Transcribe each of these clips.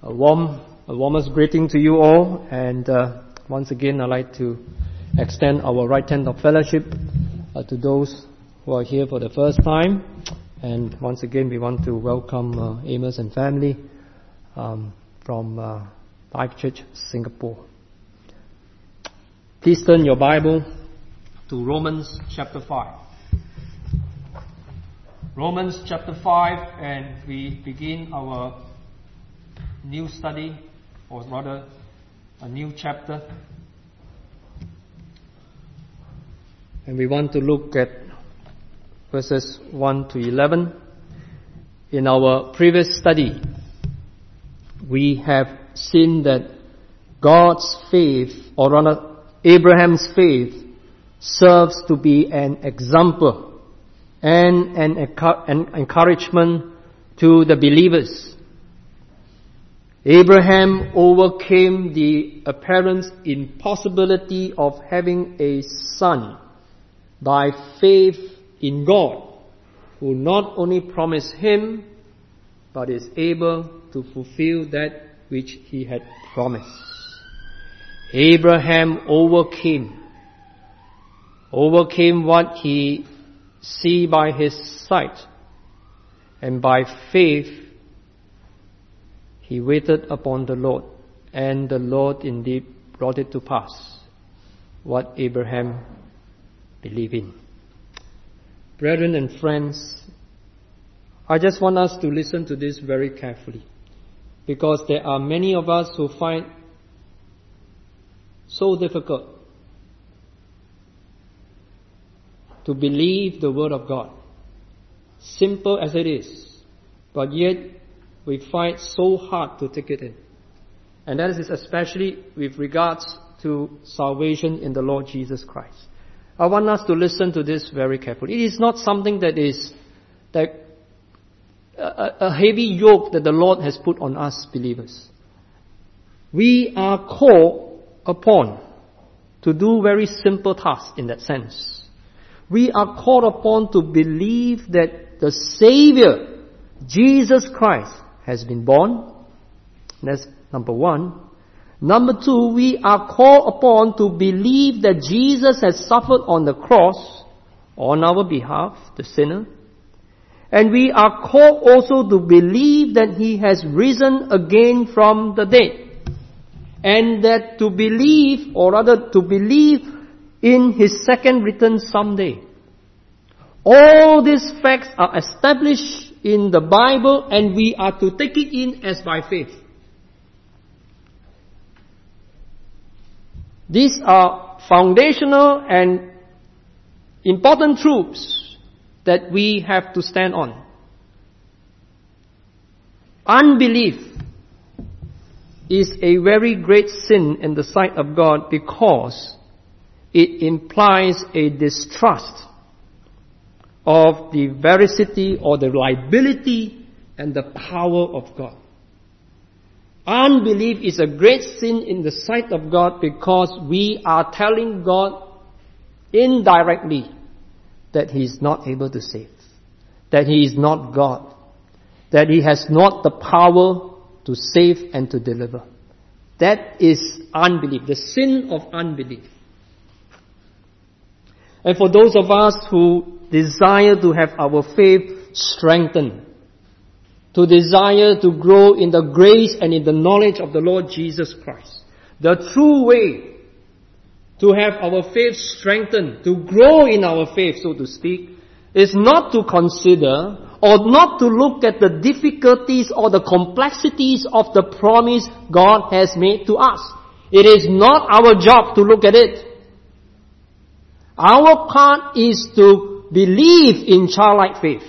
warmest greeting to you all, and once again I'd like to extend our right hand of fellowship to those who are here for the first time, and once again we want to welcome Amos and family from Life Church Singapore. Please turn your Bible to Romans chapter 5. Romans chapter 5, and we begin our new study, or rather a new chapter. And we want to look at verses 1 to 11. In our previous study, we have seen that God's faith, or rather Abraham's faith, serves to be an example and an encouragement to the believers. Abraham overcame the apparent impossibility of having a son by faith in God, who not only promised him, but is able to fulfill that which he had promised. Abraham overcame what he see by his sight, and by faith he waited upon the Lord, and the Lord indeed brought it to pass what Abraham believed in. Brethren and friends, I just want us to listen to this very carefully, because there are many of us who find so difficult to believe the Word of God, simple as it is, but yet we find so hard to take it in. And that is especially with regards to salvation in the Lord Jesus Christ. I want us to listen to this very carefully. It is not something that is a heavy yoke that the Lord has put on us believers. We are called upon to do very simple tasks in that sense. We are called upon to believe that the Savior, Jesus Christ, has been born. That's number one. Number two, we are called upon to believe that Jesus has suffered on the cross on our behalf, the sinner. And we are called also to believe that He has risen again from the dead. And that to believe, or rather to believe in His second return someday. All these facts are established in the Bible, and we are to take it in as by faith. These are foundational and important truths that we have to stand on. Unbelief is a very great sin in the sight of God, because it implies a distrust of the veracity or the reliability and the power of God. Unbelief is a great sin in the sight of God, because we are telling God indirectly that He is not able to save, that He is not God, that He has not the power to save and to deliver. That is unbelief, the sin of unbelief. And for those of us who desire to have our faith strengthened, to desire to grow in the grace and in the knowledge of the Lord Jesus Christ, the true way to have our faith strengthened, to grow in our faith, so to speak, is not to consider or not to look at the difficulties or the complexities of the promise God has made to us. It is not our job to look at it. Our part is to believe in childlike faith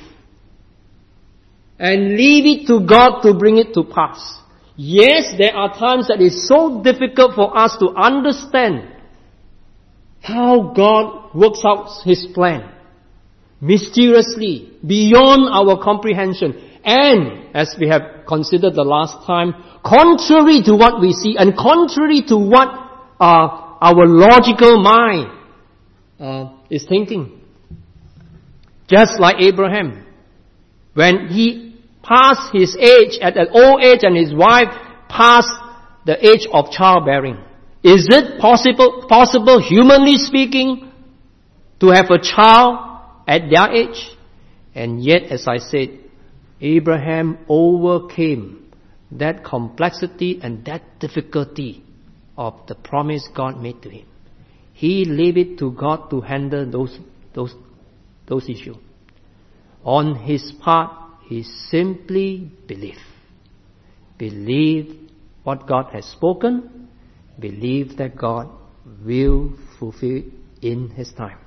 and leave it to God to bring it to pass. Yes, there are times that it's so difficult for us to understand how God works out His plan mysteriously, beyond our comprehension, and, as we have considered the last time, contrary to what we see and contrary to what our logical mind is thinking. Just like Abraham, when he past his age, at an old age, and his wife past the age of childbearing. Is it possible, humanly speaking, to have a child at their age? And yet, as I said, Abraham overcame that complexity and that difficulty of the promise God made to him. He leave it to God to handle those issues. On his part, he simply believed. Believe what God has spoken. Believe that God will fulfill in His time.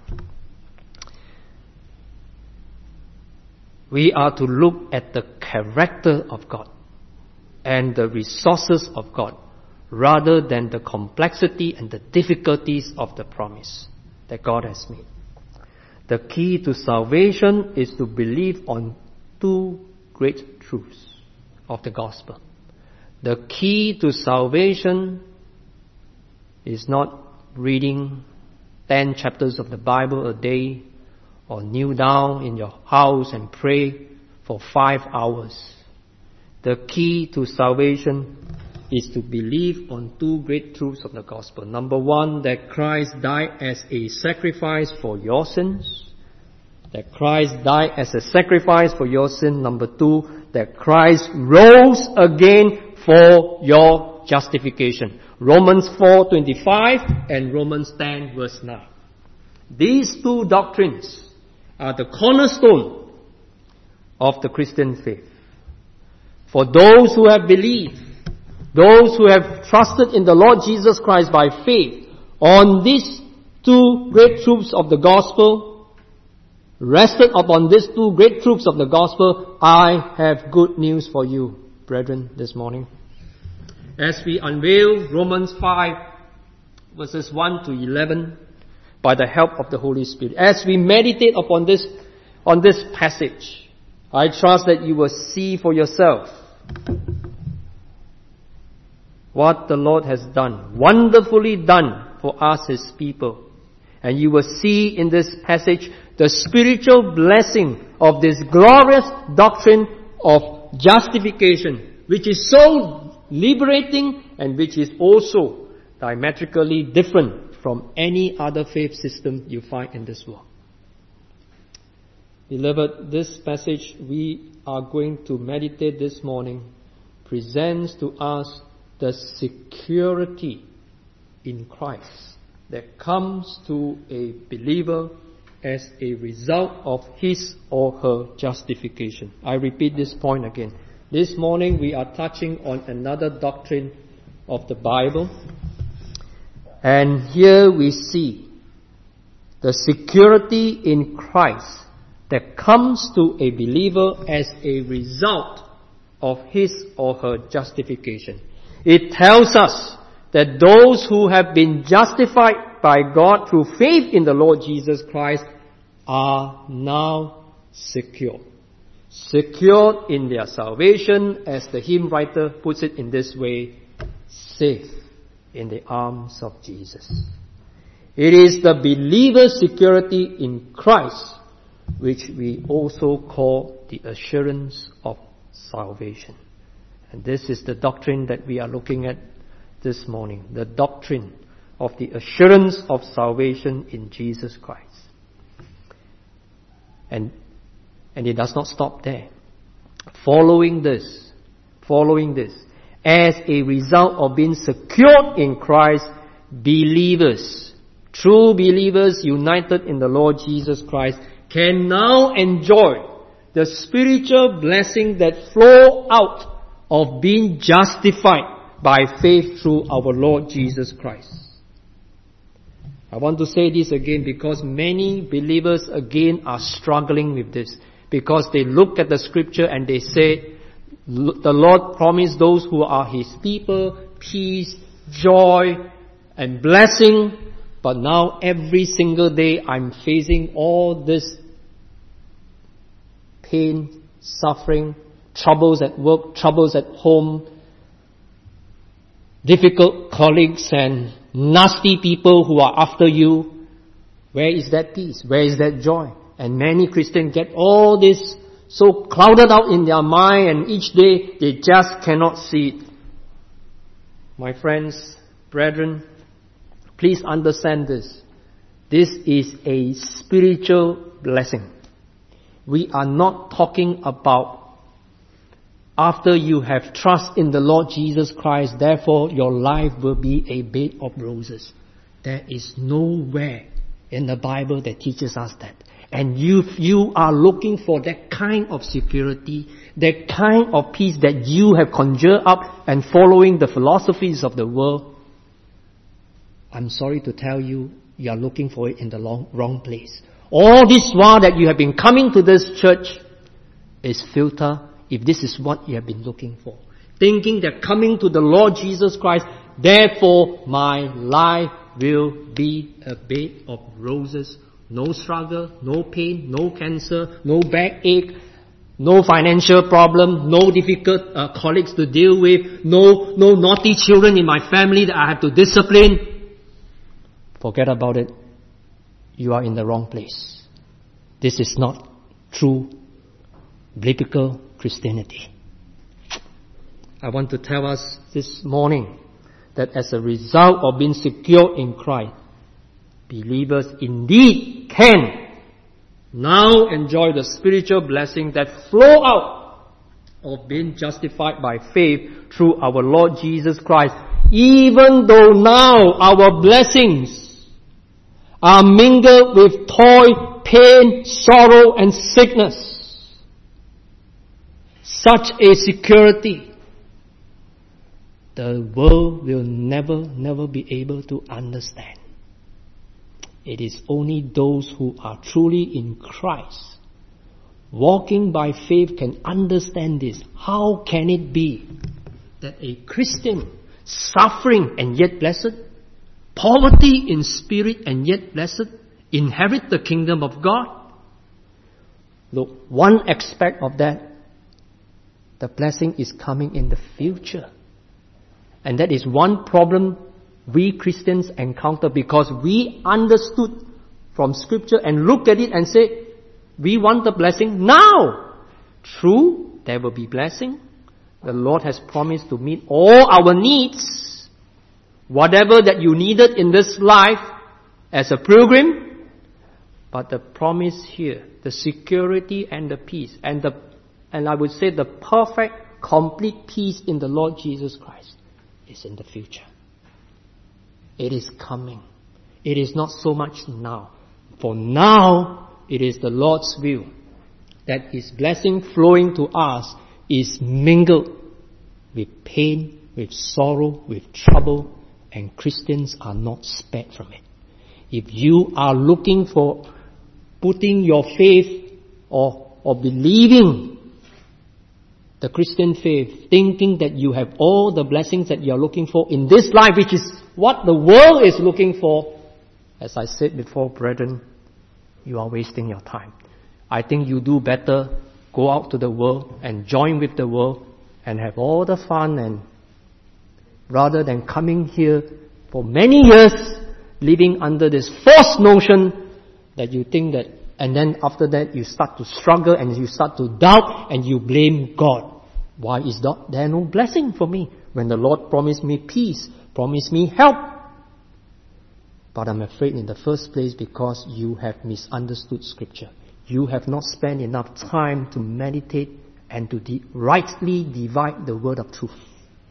We are to look at the character of God and the resources of God rather than the complexity and the difficulties of the promise that God has made. The key to salvation is to believe on two great truths of the gospel. The key to salvation is not reading 10 chapters of the Bible a day or kneel down in your house and pray for 5 hours. The key to salvation is to believe on two great truths of the gospel. Number one, that Christ died as a sacrifice for your sins. That Christ died as a sacrifice for your sin. Number two, that Christ rose again for your justification. Romans 4:25 and Romans 10 verse 9. These two doctrines are the cornerstone of the Christian faith. For those who have believed, those who have trusted in the Lord Jesus Christ by faith, on these two great truths of the gospel, rested upon these two great truths of the gospel, I have good news for you, brethren, this morning. As we unveil Romans 5, verses 1 to 11, by the help of the Holy Spirit, as we meditate upon this passage, I trust that you will see for yourself what the Lord has done, wonderfully done for us, His people. And you will see in this passage the spiritual blessing of this glorious doctrine of justification, which is so liberating and which is also diametrically different from any other faith system you find in this world. Beloved, this passage we are going to meditate this morning presents to us the security in Christ that comes to a believer as a result of his or her justification. I repeat this point again. This morning we are touching on another doctrine of the Bible. And here we see the security in Christ that comes to a believer as a result of his or her justification. It tells us that those who have been justified by God through faith in the Lord Jesus Christ are now secure. Secured in their salvation, as the hymn writer puts it in this way, safe in the arms of Jesus. It is the believer's security in Christ which we also call the assurance of salvation. And this is the doctrine that we are looking at this morning, the doctrine of the assurance of salvation in Jesus Christ. And it does not stop there. Following this, as a result of being secured in Christ, believers, true believers united in the Lord Jesus Christ, can now enjoy the spiritual blessing that flow out of being justified by faith through our Lord Jesus Christ. I want to say this again because many believers again are struggling with this, because they look at the scripture and they say, the Lord promised those who are His people peace, joy, and blessing, but now every single day I'm facing all this pain, suffering, troubles at work, troubles at home, difficult colleagues and nasty people who are after you. Where is that peace? Where is that joy? And many Christians get all this so clouded out in their mind, and each day they just cannot see it. My friends, brethren, please understand this. This is a spiritual blessing. We are not talking about after you have trust in the Lord Jesus Christ, therefore your life will be a bed of roses. There is nowhere in the Bible that teaches us that. And you are looking for that kind of security, that kind of peace that you have conjured up and following the philosophies of the world, I'm sorry to tell you, you are looking for it in the wrong place. All this while that you have been coming to this church is filter if this is what you have been looking for. Thinking that coming to the Lord Jesus Christ, therefore my life will be a bed of roses. No struggle, no pain, no cancer, no backache, no financial problem, no difficult colleagues to deal with, no naughty children in my family that I have to discipline. Forget about it. You are in the wrong place. This is not true biblical Christianity. I want to tell us this morning that as a result of being secure in Christ, believers indeed can now enjoy the spiritual blessing that flow out of being justified by faith through our Lord Jesus Christ, even though now our blessings are mingled with toil, pain, sorrow, and sickness. Such a security, the world will never be able to understand. It is only those who are truly in Christ, walking by faith, can understand this. How can it be that a Christian, suffering and yet blessed, poverty in spirit and yet blessed, inherit the kingdom of God? Look, one aspect of that, the blessing is coming in the future. And that is one problem we Christians encounter, because we understood from Scripture and look at it and say, we want the blessing now. True, there will be blessing. The Lord has promised to meet all our needs. Whatever that you needed in this life as a pilgrim. But the promise here, the security and the peace, and I would say the perfect, complete peace in the Lord Jesus Christ is in the future. It is coming. It is not so much now. For now, it is the Lord's will that His blessing flowing to us is mingled with pain, with sorrow, with trouble, and Christians are not spared from it. If you are looking for putting your faith or believing the Christian faith, thinking that you have all the blessings that you are looking for in this life, which is what the world is looking for, as I said before, brethren, you are wasting your time. I think you do better go out to the world and join with the world and have all the fun, and rather than coming here for many years living under this false notion that you think that, and then after that you start to struggle and you start to doubt and you blame God. Why is there no blessing for me when the Lord promised me peace, promised me help? But I'm afraid in the first place because you have misunderstood Scripture. You have not spent enough time to meditate and to rightly divide the word of truth.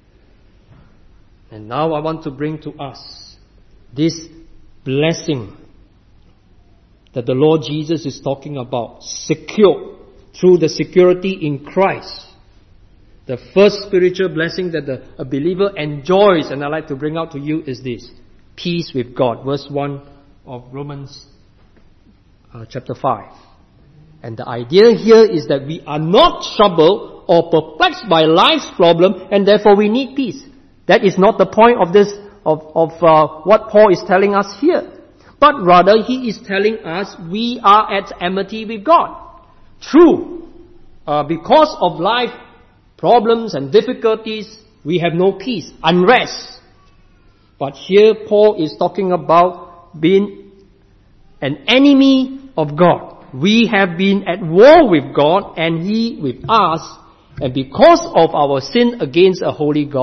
And now I want to bring to us this blessing that the Lord Jesus is talking about, secure through the security in Christ. The first spiritual blessing that a believer enjoys, and I'd like to bring out to you, is this: peace with God. Verse 1 of Romans chapter 5. And the idea here is that we are not troubled or perplexed by life's problem, and therefore we need peace. That is not the point of this, of what Paul is telling us here. But rather, he is telling us we are at enmity with God. True, because of life problems and difficulties, we have no peace, unrest. But here Paul is talking about being an enemy of God. We have been at war with God and He with us. And because of our sin against a holy God,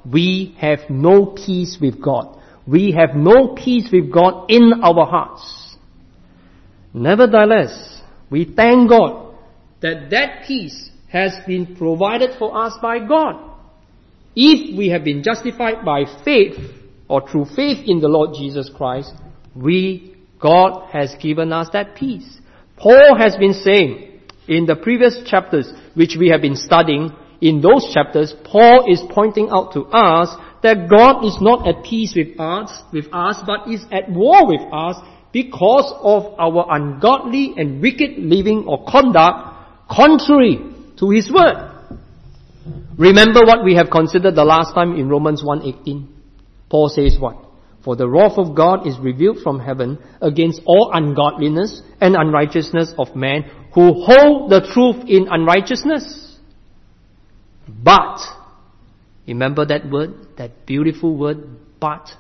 we have no peace with God. We have no peace with God in our hearts. Nevertheless, we thank God that peace has been provided for us by God. If we have been justified by faith or through faith in the Lord Jesus Christ, God has given us that peace. Paul has been saying in the previous chapters, which we have been studying, in those chapters, Paul is pointing out to us that God is not at peace with us, but is at war with us because of our ungodly and wicked living or conduct contrary to His word. Remember what we have considered the last time in Romans 1:18. Paul says what? For the wrath of God is revealed from heaven against all ungodliness and unrighteousness of men who hold the truth in unrighteousness. But, remember that word, that beautiful word, but.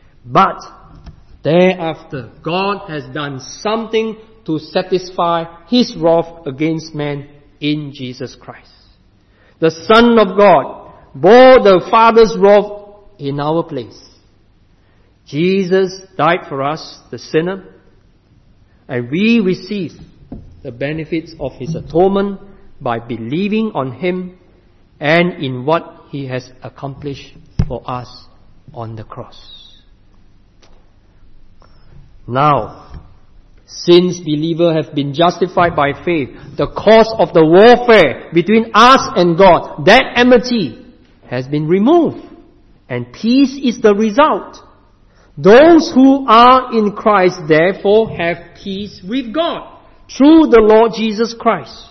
Thereafter, God has done something to satisfy His wrath against man in Jesus Christ. The Son of God bore the Father's wrath in our place. Jesus died for us, the sinner, and we receive the benefits of His atonement by believing on Him and in what He has accomplished for us on the cross. Now, since believers have been justified by faith, the cause of the warfare between us and God, that enmity, has been removed, and peace is the result. Those who are in Christ therefore have peace with God through the Lord Jesus Christ.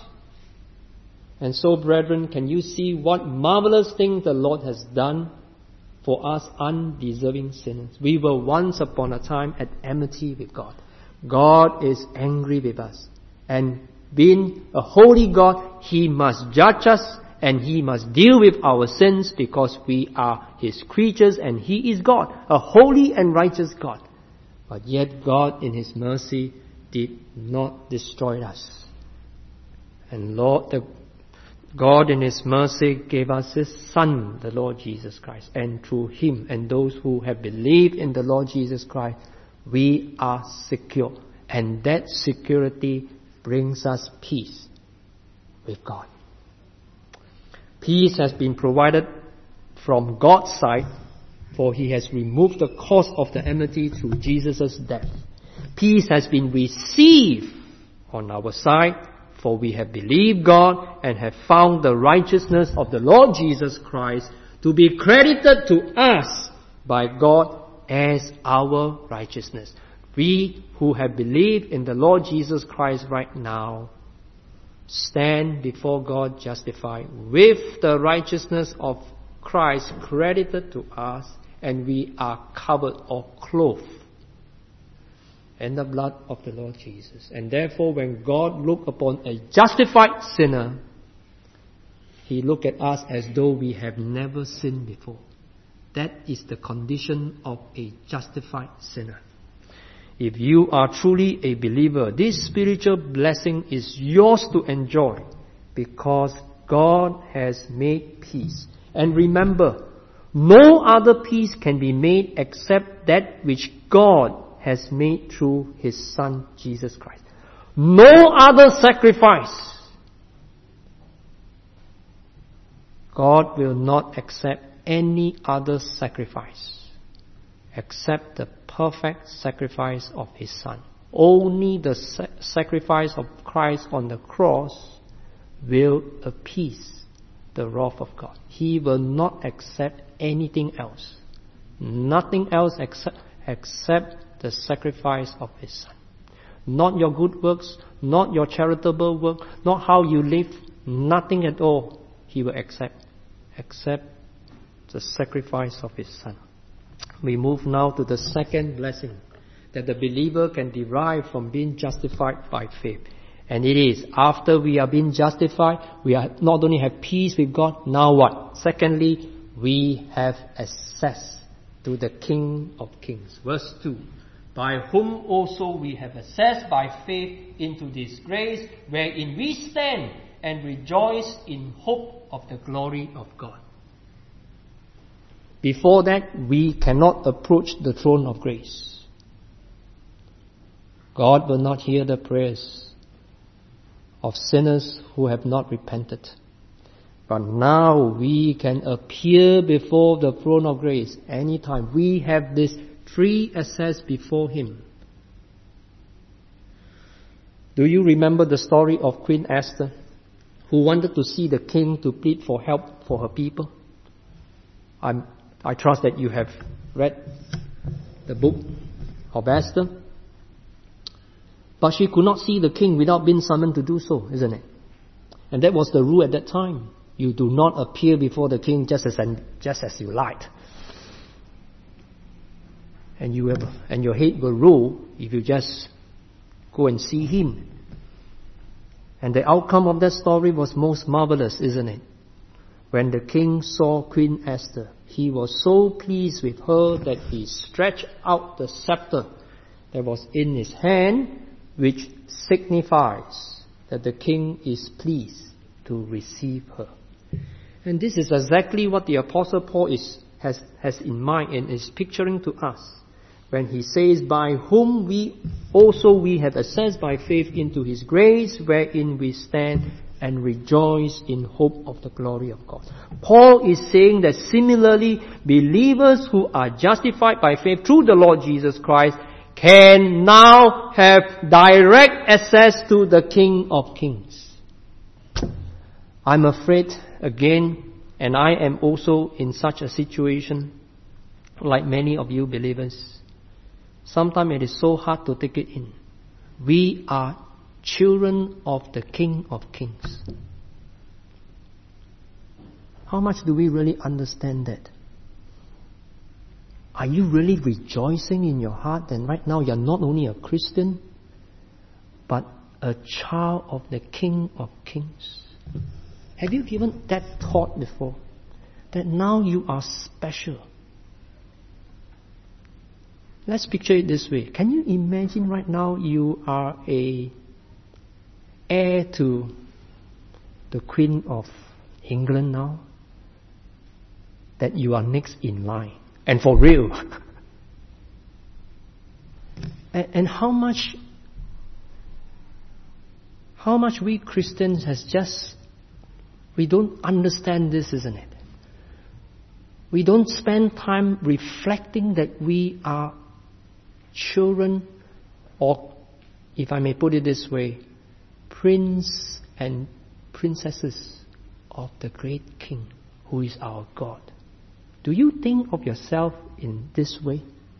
And so, brethren, can you see what marvelous thing the Lord has done for us undeserving sinners? We were once upon a time at enmity with God. God is angry with us. And being a holy God, He must judge us and He must deal with our sins because we are His creatures and He is God, a holy and righteous God. But yet God in His mercy did not destroy us. And God in His mercy gave us His Son, the Lord Jesus Christ. And through Him and those who have believed in the Lord Jesus Christ, we are secure. And that security brings us peace with God. Peace has been provided from God's side, for He has removed the cause of the enmity through Jesus' death. Peace has been received on our side, for we have believed God and have found the righteousness of the Lord Jesus Christ to be credited to us by God as our righteousness. We who have believed in the Lord Jesus Christ right now stand before God justified with the righteousness of Christ credited to us, and we are covered or clothed in the blood of the Lord Jesus. And therefore, when God looked upon a justified sinner, He looked at us as though we have never sinned before. That is the condition of a justified sinner. If you are truly a believer, this spiritual blessing is yours to enjoy because God has made peace. And remember, no other peace can be made except that which God has made through His Son, Jesus Christ. No other sacrifice. God will not accept any other sacrifice except the perfect sacrifice of His Son. Only the sacrifice of Christ on the cross will appease the wrath of God. He will not accept anything else. Nothing else except the sacrifice of His Son. Not your good works, not your charitable work, not how you live, nothing at all He will accept except the sacrifice of His Son. We move now to the second blessing that the believer can derive from being justified by faith. And it is, after we are being justified, we are not only have peace with God, now what? Secondly, we have access to the King of Kings. Verse 2. By whom also we have access by faith into this grace, wherein we stand and rejoice in hope of the glory of God. Before that, we cannot approach the throne of grace. God will not hear the prayers of sinners who have not repented. But now we can appear before the throne of grace anytime. We have this free access before Him. Do you remember the story of Queen Esther, who wanted to see the king to plead for help for her people? I trust that you have read the book of Esther. But she could not see the king without being summoned to do so, isn't it? And that was the rule at that time. You do not appear before the king just as you like. And your head will roll if you just go and see him. And the outcome of that story was most marvelous, isn't it? When the king saw Queen Esther, he was so pleased with her that he stretched out the scepter that was in his hand, which signifies that the king is pleased to receive her. And this is exactly what the Apostle Paul has in mind and is picturing to us when he says, by whom we have access by faith into His grace, wherein we stand and rejoice in hope of the glory of God. Paul is saying that similarly, believers who are justified by faith through the Lord Jesus Christ can now have direct access to the King of Kings. I'm afraid, again, and I am also in such a situation, like many of you believers, sometimes it is so hard to take it in. We are children of the King of Kings. How much do we really understand that? Are you really rejoicing in your heart that right now you're not only a Christian, but a child of the King of Kings? Have you given that thought before? That now you are special. Let's picture it this way. Can you imagine right now you are a heir to the Queen of England now? That you are next in line. And for real. And how much we Christians we don't understand this, isn't it? We don't spend time reflecting that we are children, or if I may put it this way, prince and princesses of the great King who is our God. Do you think of yourself in this way?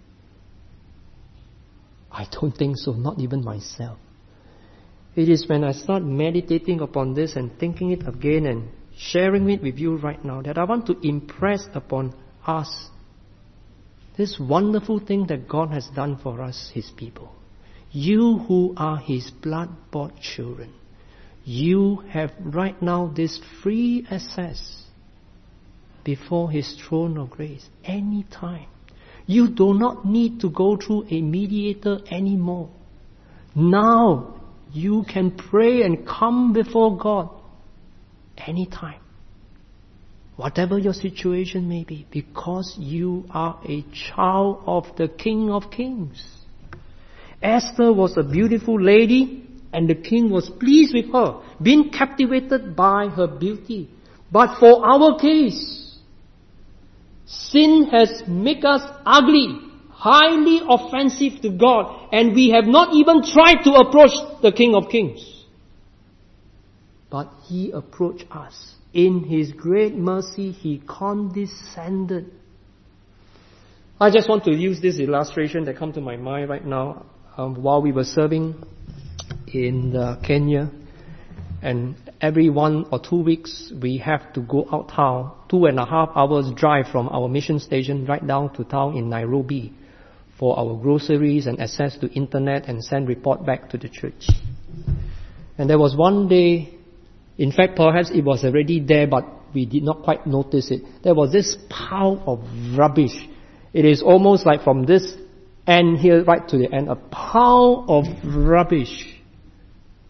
I don't think so, not even myself. It is when I start meditating upon this and thinking it again and sharing it with you right now that I want to impress upon us this wonderful thing that God has done for us, His people. You who are His blood-bought children, you have right now this free access before His throne of grace anytime. You do not need to go through a mediator anymore. Now you can pray and come before God anytime. Whatever your situation may be, because you are a child of the King of Kings. Esther was a beautiful lady, and the king was pleased with her, being captivated by her beauty. But for our case, sin has made us ugly, highly offensive to God, and we have not even tried to approach the King of Kings. But He approached us. In His great mercy, He condescended. I just want to use this illustration that comes to my mind right now. While we were serving in Kenya, and every 1 or 2 weeks we have to go out town, 2.5 hours drive from our mission station right down to town in Nairobi for our groceries and access to internet and send report back to the church. And there was one day, in fact perhaps it was already there but we did not quite notice it. There was this pile of rubbish. It is almost like from this end here right to the end, a pile of rubbish.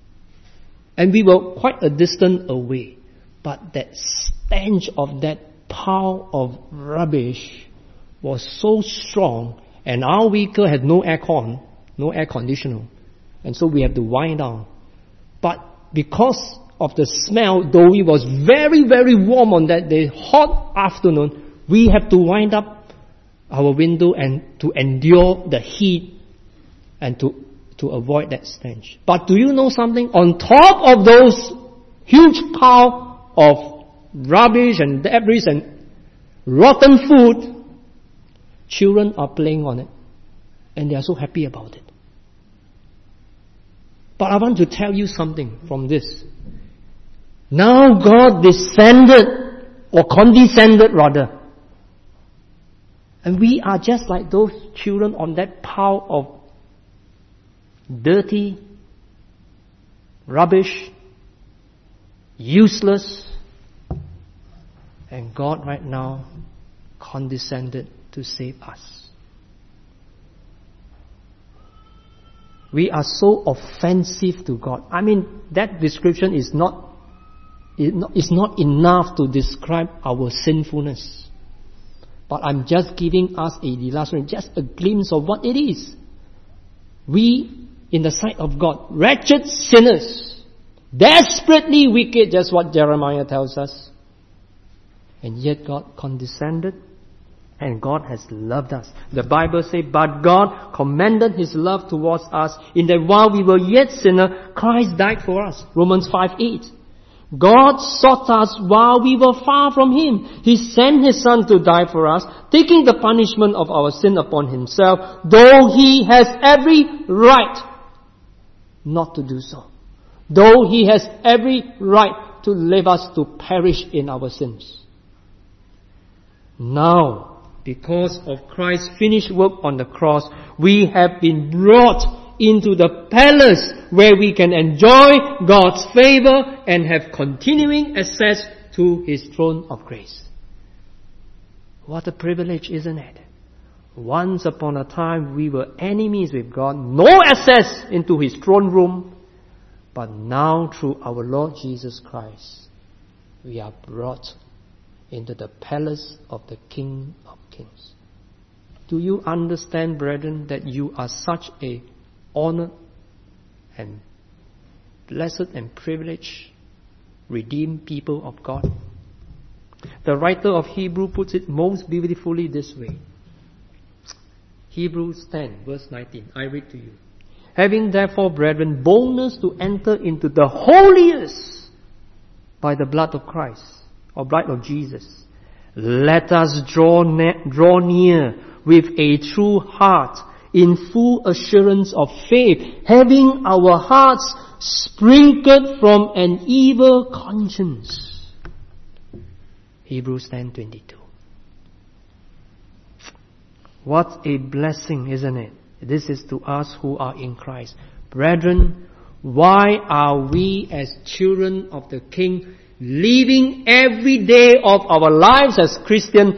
And we were quite a distance away. But that stench of that pile of rubbish was so strong, and our vehicle had no aircon, no air conditioner, and so we have to wind down. But because of the smell, though it was very, very warm on that day, hot afternoon, we have to wind up our window and to endure the heat and to avoid that stench. But do you know something? On top of those huge pile of rubbish and debris and rotten food, children are playing on it. And they are so happy about it. But I want to tell you something from this. Now God descended, or condescended rather. And we are just like those children on that pile of dirty, rubbish, useless. And God right now condescended to save us. We are so offensive to God. I mean, that description is not enough to describe our sinfulness. But I'm just giving us a illustration, just a glimpse of what it is. We, in the sight of God, wretched sinners, desperately wicked, just what Jeremiah tells us. And yet God condescended, and God has loved us. The Bible says, but God commended His love towards us in that while we were yet sinners, Christ died for us. Romans 5:8. God sought us while we were far from Him. He sent His Son to die for us, taking the punishment of our sin upon Himself, though He has every right not to do so. Though He has every right to leave us to perish in our sins. Now, because of Christ's finished work on the cross, we have been brought into the palace where we can enjoy God's favor and have continuing access to His throne of grace. What a privilege, isn't it? Once upon a time we were enemies with God, no access into His throne room, but now through our Lord Jesus Christ, we are brought into the palace of the King of Kings. Do you understand, brethren, that you are such a honored and blessed and privileged, redeemed people of God? The writer of Hebrews puts it most beautifully this way. Hebrews 10, verse 19. I read to you. Having therefore, brethren, boldness to enter into the holiest by the blood of Christ, or blood of Jesus, let us draw near with a true heart, in full assurance of faith, having our hearts sprinkled from an evil conscience. Hebrews 10:22. What a blessing, isn't it? This is to us who are in Christ. Brethren, why are we as children of the King living every day of our lives as Christians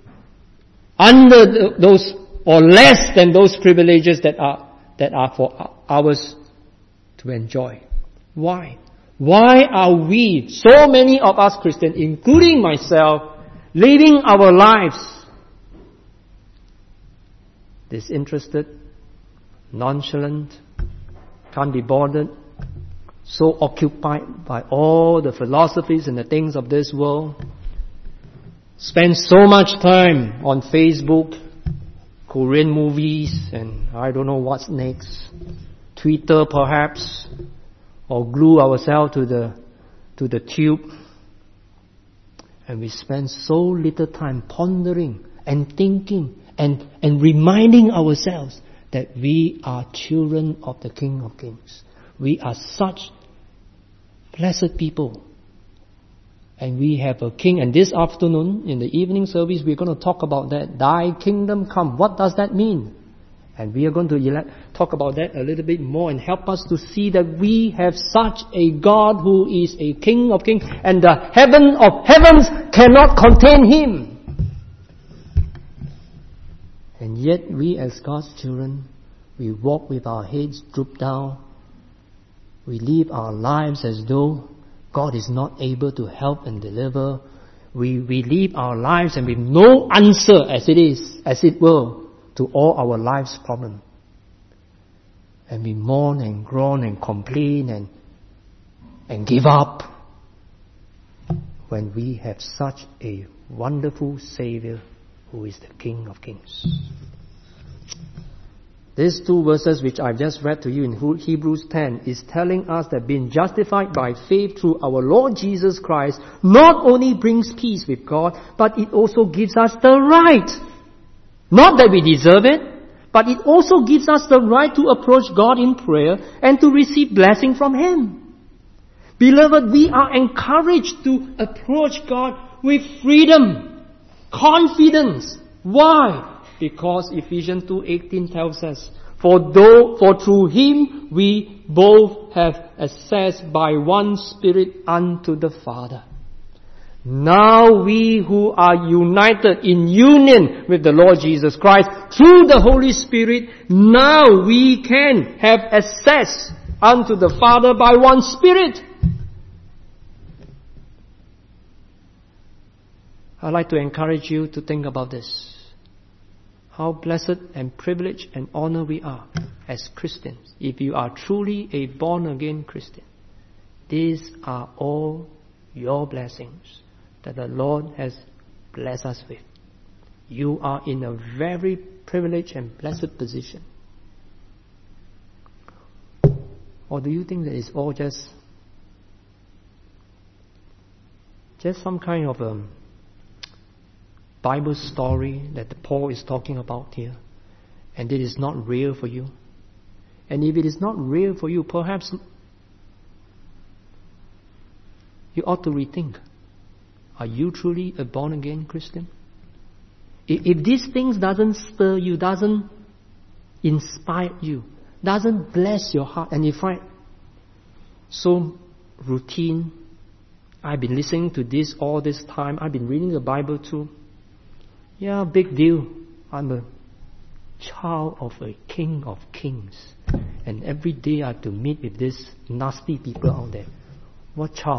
under those or less than those privileges that are for ours to enjoy? Why? Why are we, so many of us Christians, including myself, living our lives disinterested, nonchalant, can't be bothered, so occupied by all the philosophies and the things of this world, spend so much time on Facebook, Korean movies, and I don't know what's next, Twitter perhaps, or glue ourselves to the tube, and we spend so little time pondering and thinking and reminding ourselves that we are children of the King of Kings. We are such blessed people. And we have a king. And this afternoon, in the evening service, we're going to talk about that. Thy kingdom come. What does that mean? And we are going to talk about that a little bit more and help us to see that we have such a God who is a King of Kings. And the heaven of heavens cannot contain Him. And yet we as God's children, we walk with our heads drooped down. We live our lives as though God is not able to help and deliver. we live our lives and with no answer as it were, to all our life's problems. And we mourn and groan and complain and give up, when we have such a wonderful Savior who is the King of Kings. These two verses which I've just read to you in Hebrews 10 is telling us that being justified by faith through our Lord Jesus Christ not only brings peace with God, but it also gives us the right. Not that we deserve it, but it also gives us the right to approach God in prayer and to receive blessing from Him. Beloved, we are encouraged to approach God with freedom, confidence. Why? Because Ephesians 2:18 tells us, For through Him we both have access by one Spirit unto the Father. Now we who are united in union with the Lord Jesus Christ through the Holy Spirit, now we can have access unto the Father by one Spirit. I'd like to encourage you to think about this. How blessed and privileged and honored we are as Christians. If you are truly a born-again Christian, these are all your blessings that the Lord has blessed us with. You are in a very privileged and blessed position. Or do you think that it's all just some kind of Bible story that Paul is talking about here, and it is not real for you? And if it is not real for you, perhaps you ought to rethink. Are you truly a born-again Christian? If these things doesn't stir you, doesn't inspire you, doesn't bless your heart, and you find so routine, I've been listening to this all this time, I've been reading the Bible too. Yeah, big deal. I'm a child of a King of Kings. And every day I have to meet with these nasty people out there. What child?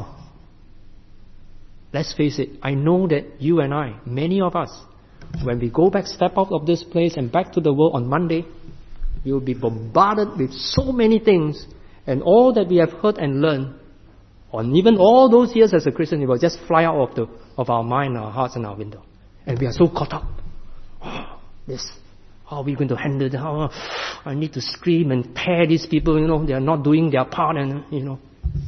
Let's face it, I know that you and I, many of us, when we go back, step out of this place and back to the world on Monday, we will be bombarded with so many things, and all that we have heard and learned, or even all those years as a Christian, it will just fly out of our mind, our hearts and our window. And we are so caught up. How are we going to handle that? I need to scream and tear these people, they are not doing their part, and,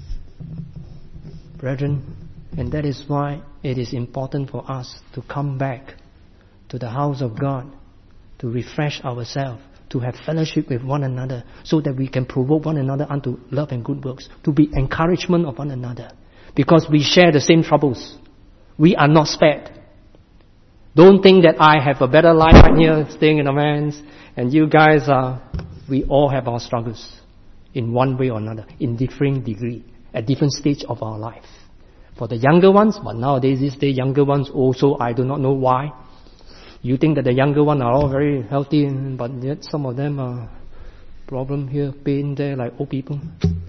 Brethren, and that is why it is important for us to come back to the house of God, to refresh ourselves, to have fellowship with one another, so that we can provoke one another unto love and good works, to be encouragement of one another, because we share the same troubles. We are not spared. Don't think that I have a better life right here, staying in the vans, and you guys we all have our struggles in one way or another, in differing degree, at different stage of our life. For the younger ones, but nowadays, these days, younger ones also, I do not know why. You think that the younger ones are all very healthy, but yet some of them are problem here, pain there, like old people.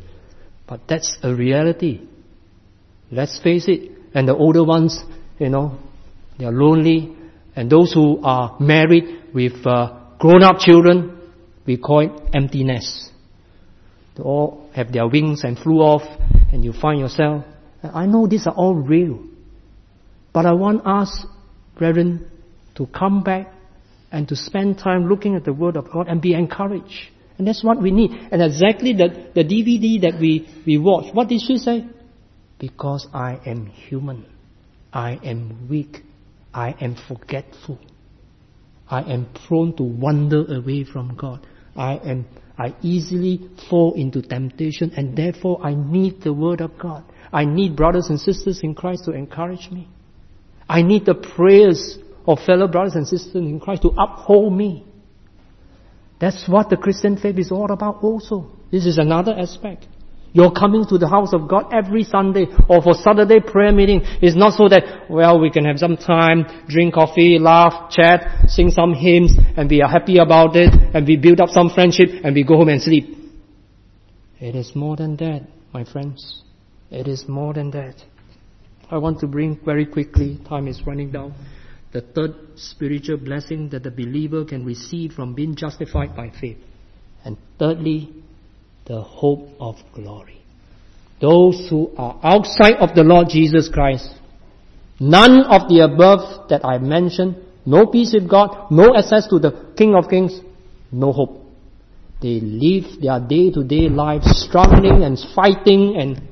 But that's a reality. Let's face it. And the older ones, they are lonely. And those who are married with grown-up children, we call it emptiness. They all have their wings and flew off, and you find yourself. I know these are all real. But I want us, brethren, to come back and to spend time looking at the Word of God and be encouraged. And that's what we need. And exactly the DVD that we watch, what did she say? Because I am human. I am weak. I am forgetful. I am prone to wander away from God. I easily fall into temptation, and therefore I need the Word of God. I need brothers and sisters in Christ to encourage me. I need the prayers of fellow brothers and sisters in Christ to uphold me. That's what the Christian faith is all about also. This is another aspect. Your coming to the house of God every Sunday or for Saturday prayer meeting is not so that, we can have some time, drink coffee, laugh, chat, sing some hymns, and we are happy about it, and we build up some friendship, and we go home and sleep. It is more than that, my friends. It is more than that. I want to bring very quickly, time is running down, the third spiritual blessing that the believer can receive from being justified by faith. And thirdly, the hope of glory. Those who are outside of the Lord Jesus Christ, none of the above that I mentioned, no peace with God, no access to the King of Kings, no hope. They live their day-to-day life struggling and fighting, and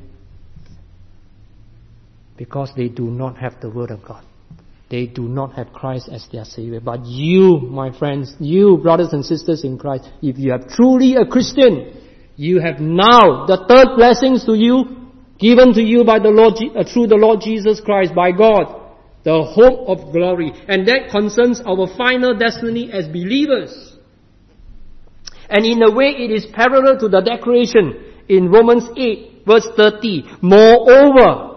because they do not have the Word of God. They do not have Christ as their Savior. But you, my friends, you brothers and sisters in Christ, if you have truly a Christian, you have now the third blessings to you, given to you by the Lord, through the Lord Jesus Christ, by God, the hope of glory. And that concerns our final destiny as believers. And in a way it is parallel to the declaration in Romans 8 verse 30. Moreover,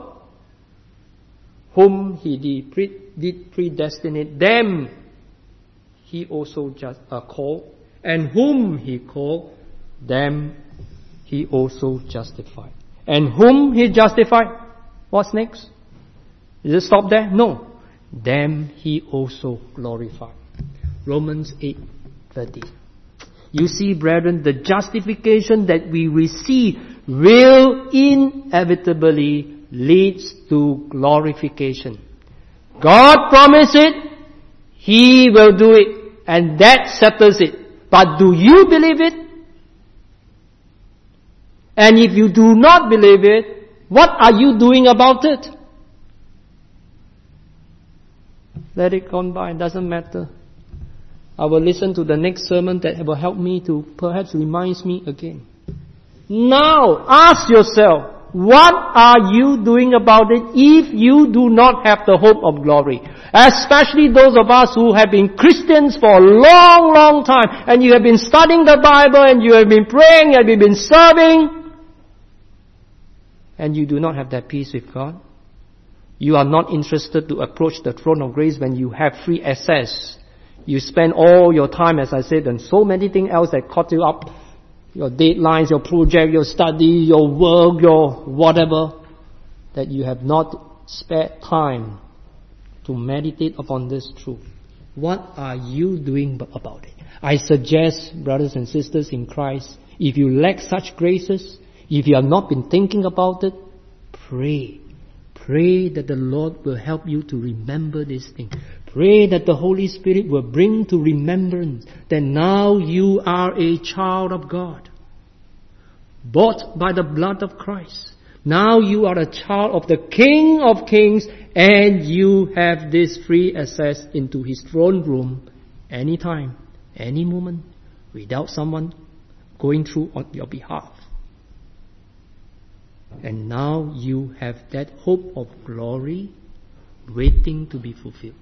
whom He did predestinate, them He also called. And whom He called, them He also justified. And whom He justified? What's next? Does it stop there? No. Them He also glorified. Romans 8:30. You see, brethren, the justification that we receive will inevitably leads to glorification. God promised it, He will do it, and that settles it. But do you believe it? And if you do not believe it, what are you doing about it? Let it go by, it doesn't matter. I will listen to the next sermon that will help me to perhaps reminds me again. Now, ask yourself, what are you doing about it if you do not have the hope of glory? Especially those of us who have been Christians for a long, long time, and you have been studying the Bible, and you have been praying, and you have been serving, and you do not have that peace with God. You are not interested to approach the throne of grace when you have free access. You spend all your time, as I said, on so many things else that caught you up. Your deadlines, your project, your study, your work, your whatever, that you have not spared time to meditate upon this truth. What are you doing about it? I suggest, brothers and sisters in Christ, if you lack such graces, if you have not been thinking about it, pray. Pray that the Lord will help you to remember this thing. Pray that the Holy Spirit will bring to remembrance that now you are a child of God, bought by the blood of Christ. Now you are a child of the King of Kings, and you have this free access into His throne room anytime, any moment, without someone going through on your behalf. And now you have that hope of glory waiting to be fulfilled.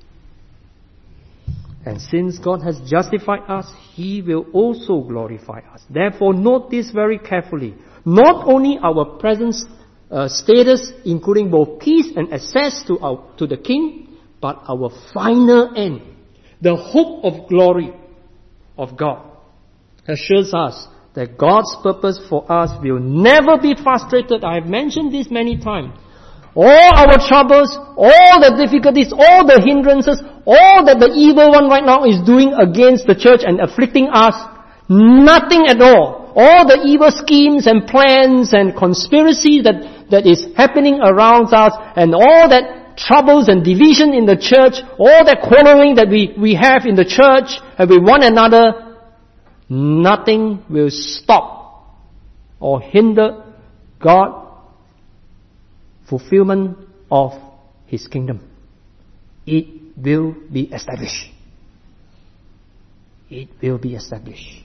And since God has justified us, He will also glorify us. Therefore, note this very carefully. Not only our present status, including both peace and access to the King, but our final end, the hope of glory of God, assures us that God's purpose for us will never be frustrated. I have mentioned this many times. All our troubles, all the difficulties, all the hindrances, all that the evil one right now is doing against the church and afflicting us, nothing at all. All the evil schemes and plans and conspiracy that is happening around us, and all that troubles and division in the church, all that quarreling that we have in the church and with one another, nothing will stop or hinder God fulfillment of His kingdom. It will be established. It will be established.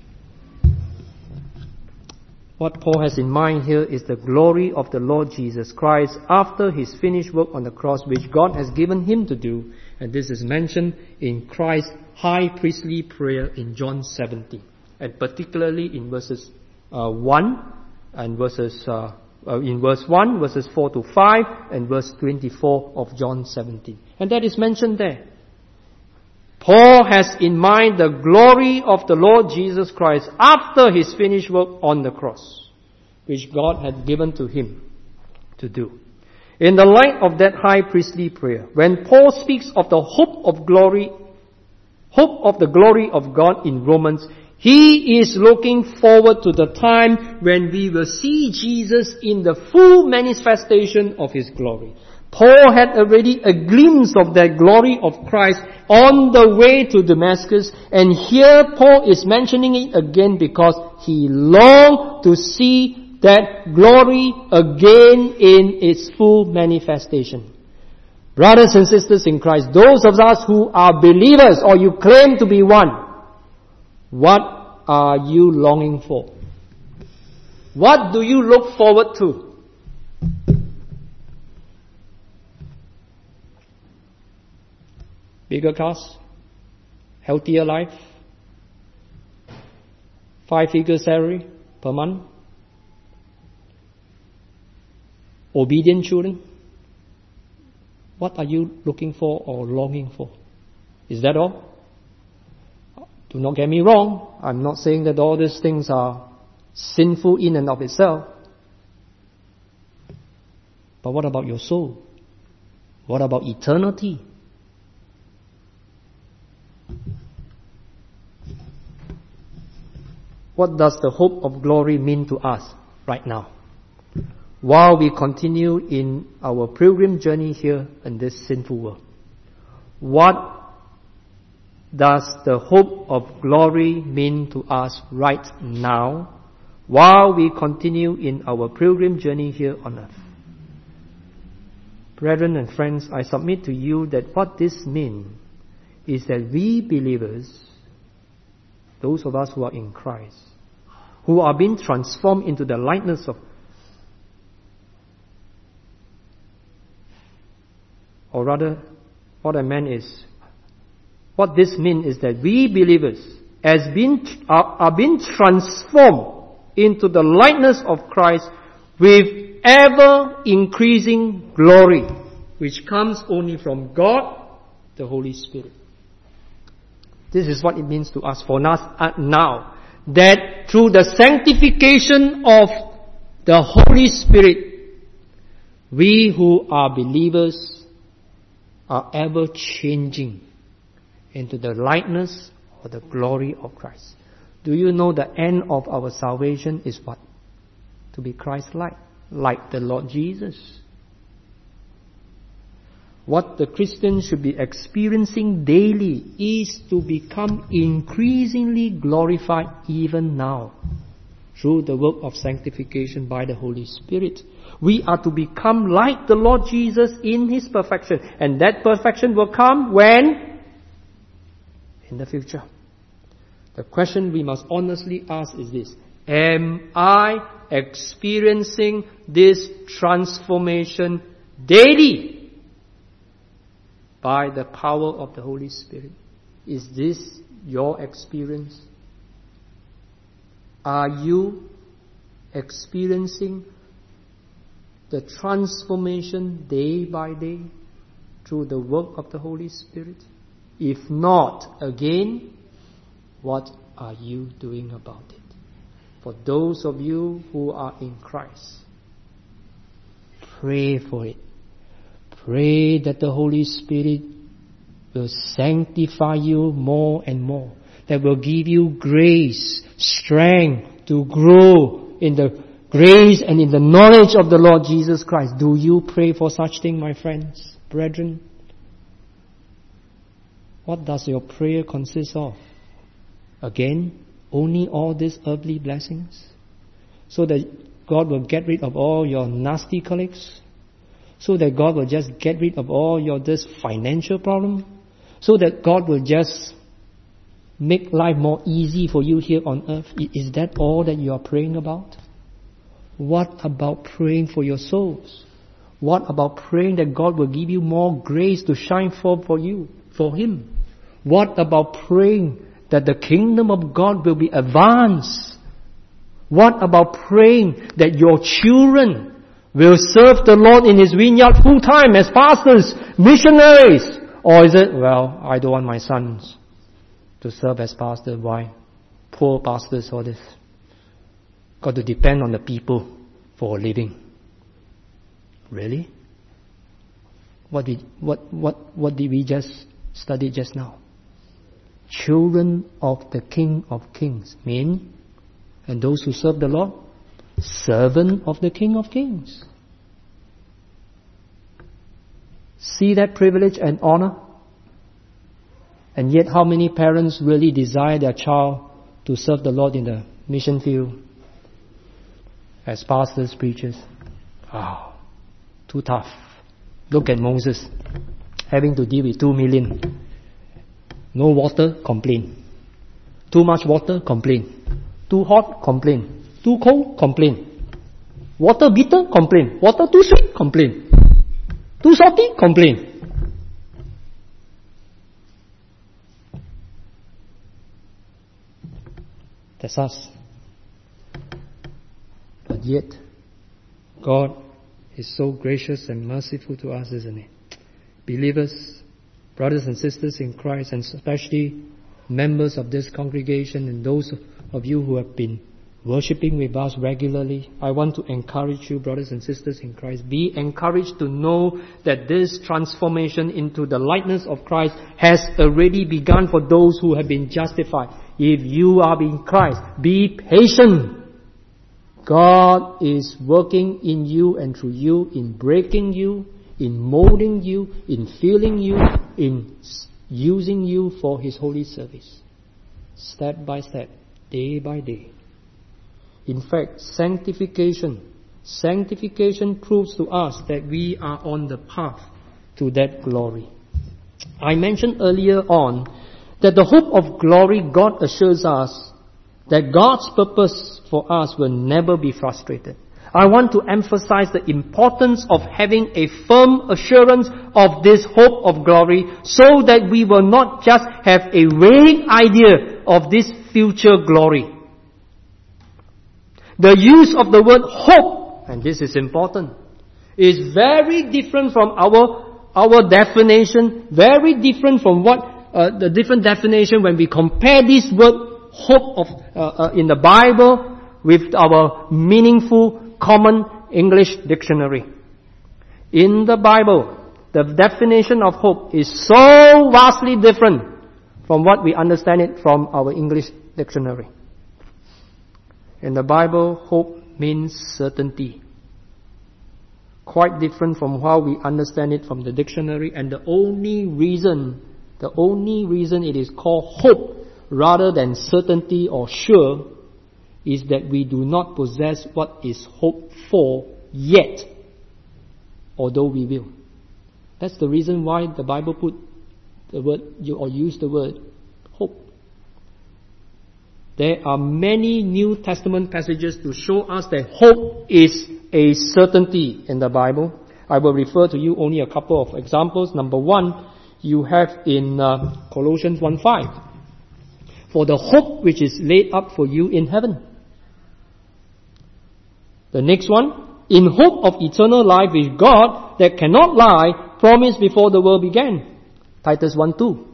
What Paul has in mind here is the glory of the Lord Jesus Christ after His finished work on the cross, which God has given Him to do. And this is mentioned in Christ's high priestly prayer in John 17. And particularly in verses 1 and in verse 1, verses 4 to 5, and verse 24 of John 17. And that is mentioned there. Paul has in mind the glory of the Lord Jesus Christ after His finished work on the cross, which God had given to Him to do. In the light of that high priestly prayer, when Paul speaks of the hope of the glory of God in Romans, he is looking forward to the time when we will see Jesus in the full manifestation of His glory. Paul had already a glimpse of that glory of Christ on the way to Damascus, and here Paul is mentioning it again because he longed to see that glory again in its full manifestation. Brothers and sisters in Christ, those of us who are believers or you claim to be one, what are you longing for? What do you look forward to? Bigger cars? Healthier life? 5-figure salary per month? Obedient children? What are you looking for or longing for? Is that all? Do not get me wrong. I'm not saying that all these things are sinful in and of itself. But what about your soul? What about eternity? What does the hope of glory mean to us right now? While we continue in our pilgrim journey here in this sinful world, what does the hope of glory mean to us right now while we continue in our pilgrim journey here on earth? Brethren and friends, I submit to you that what this means is that we believers, those of us who are in Christ, who are being transformed into the likeness of, or rather, what I meant is, what this means is that we believers are being transformed into the likeness of Christ with ever increasing glory, which comes only from God, the Holy Spirit. This is what it means to us for us now, that through the sanctification of the Holy Spirit, we who are believers are ever changing into the likeness or the glory of Christ. Do you know the end of our salvation is what? To be Christ-like, like the Lord Jesus. What the Christian should be experiencing daily is to become increasingly glorified even now through the work of sanctification by the Holy Spirit. We are to become like the Lord Jesus in His perfection. And that perfection will come when? In the future. The question we must honestly ask is this: am I experiencing this transformation daily by the power of the Holy Spirit? Is this your experience? Are you experiencing the transformation day by day through the work of the Holy Spirit? If not, again, what are you doing about it? For those of you who are in Christ, pray for it. Pray that the Holy Spirit will sanctify you more and more. That will give you grace, strength to grow in the grace and in the knowledge of the Lord Jesus Christ. Do you pray for such thing, my friends, brethren? What does your prayer consist of? Again, only all these earthly blessings? So that God will get rid of all your nasty colleagues? So that God will just get rid of all your this financial problem? So that God will just make life more easy for you here on earth? Is that all that you are praying about? What about praying for your souls? What about praying that God will give you more grace to shine forth for you, for Him? What about praying that the kingdom of God will be advanced? What about praying that your children will serve the Lord in His vineyard full time as pastors, missionaries? Or is it, well, I don't want my sons to serve as pastors. Why? Poor pastors, all this. Got to depend on the people for a living. Really? What did we just study just now? Children of the King of Kings mean, and those who serve the Lord, servant of the King of Kings. See that privilege and honor? And yet how many parents really desire their child to serve the Lord in the mission field as pastors, preachers? Oh, too tough. Look at Moses, having to deal with 2 million. No water, complain. Too much water, complain. Too hot, complain. Too cold, complain. Water bitter, complain. Water too sweet, complain. Too salty, complain. That's us. But yet, God is so gracious and merciful to us, isn't He? Believers, brothers and sisters in Christ, and especially members of this congregation and those of you who have been worshipping with us regularly, I want to encourage you, brothers and sisters in Christ, be encouraged to know that this transformation into the likeness of Christ has already begun for those who have been justified. If you are in Christ, be patient. God is working in you and through you, in breaking you, in molding you, in filling you, in using you for His holy service. Step by step, day by day. In fact, sanctification proves to us that we are on the path to that glory. I mentioned earlier on that the hope of glory, God assures us that God's purpose for us will never be frustrated. I want to emphasize the importance of having a firm assurance of this hope of glory so that we will not just have a vague idea of this future glory. The use of the word hope, and this is important, is very different from our definition, very different from what the different definition when we compare this word hope of in the Bible with our meaningful common English dictionary. In the Bible, the definition of hope is so vastly different from what we understand it from our English dictionary. In the Bible, hope means certainty. Quite different from how we understand it from the dictionary, and the only reason it is called hope rather than certainty or sure is that we do not possess what is hoped for yet, although we will. That's the reason why the Bible put the word, or used the word hope. There are many New Testament passages to show us that hope is a certainty in the Bible. I will refer to you only a couple of examples. Number one, you have in Colossians 1:5. For the hope which is laid up for you in heaven. The next one, in hope of eternal life with God that cannot lie, promised before the world began. Titus 1:2.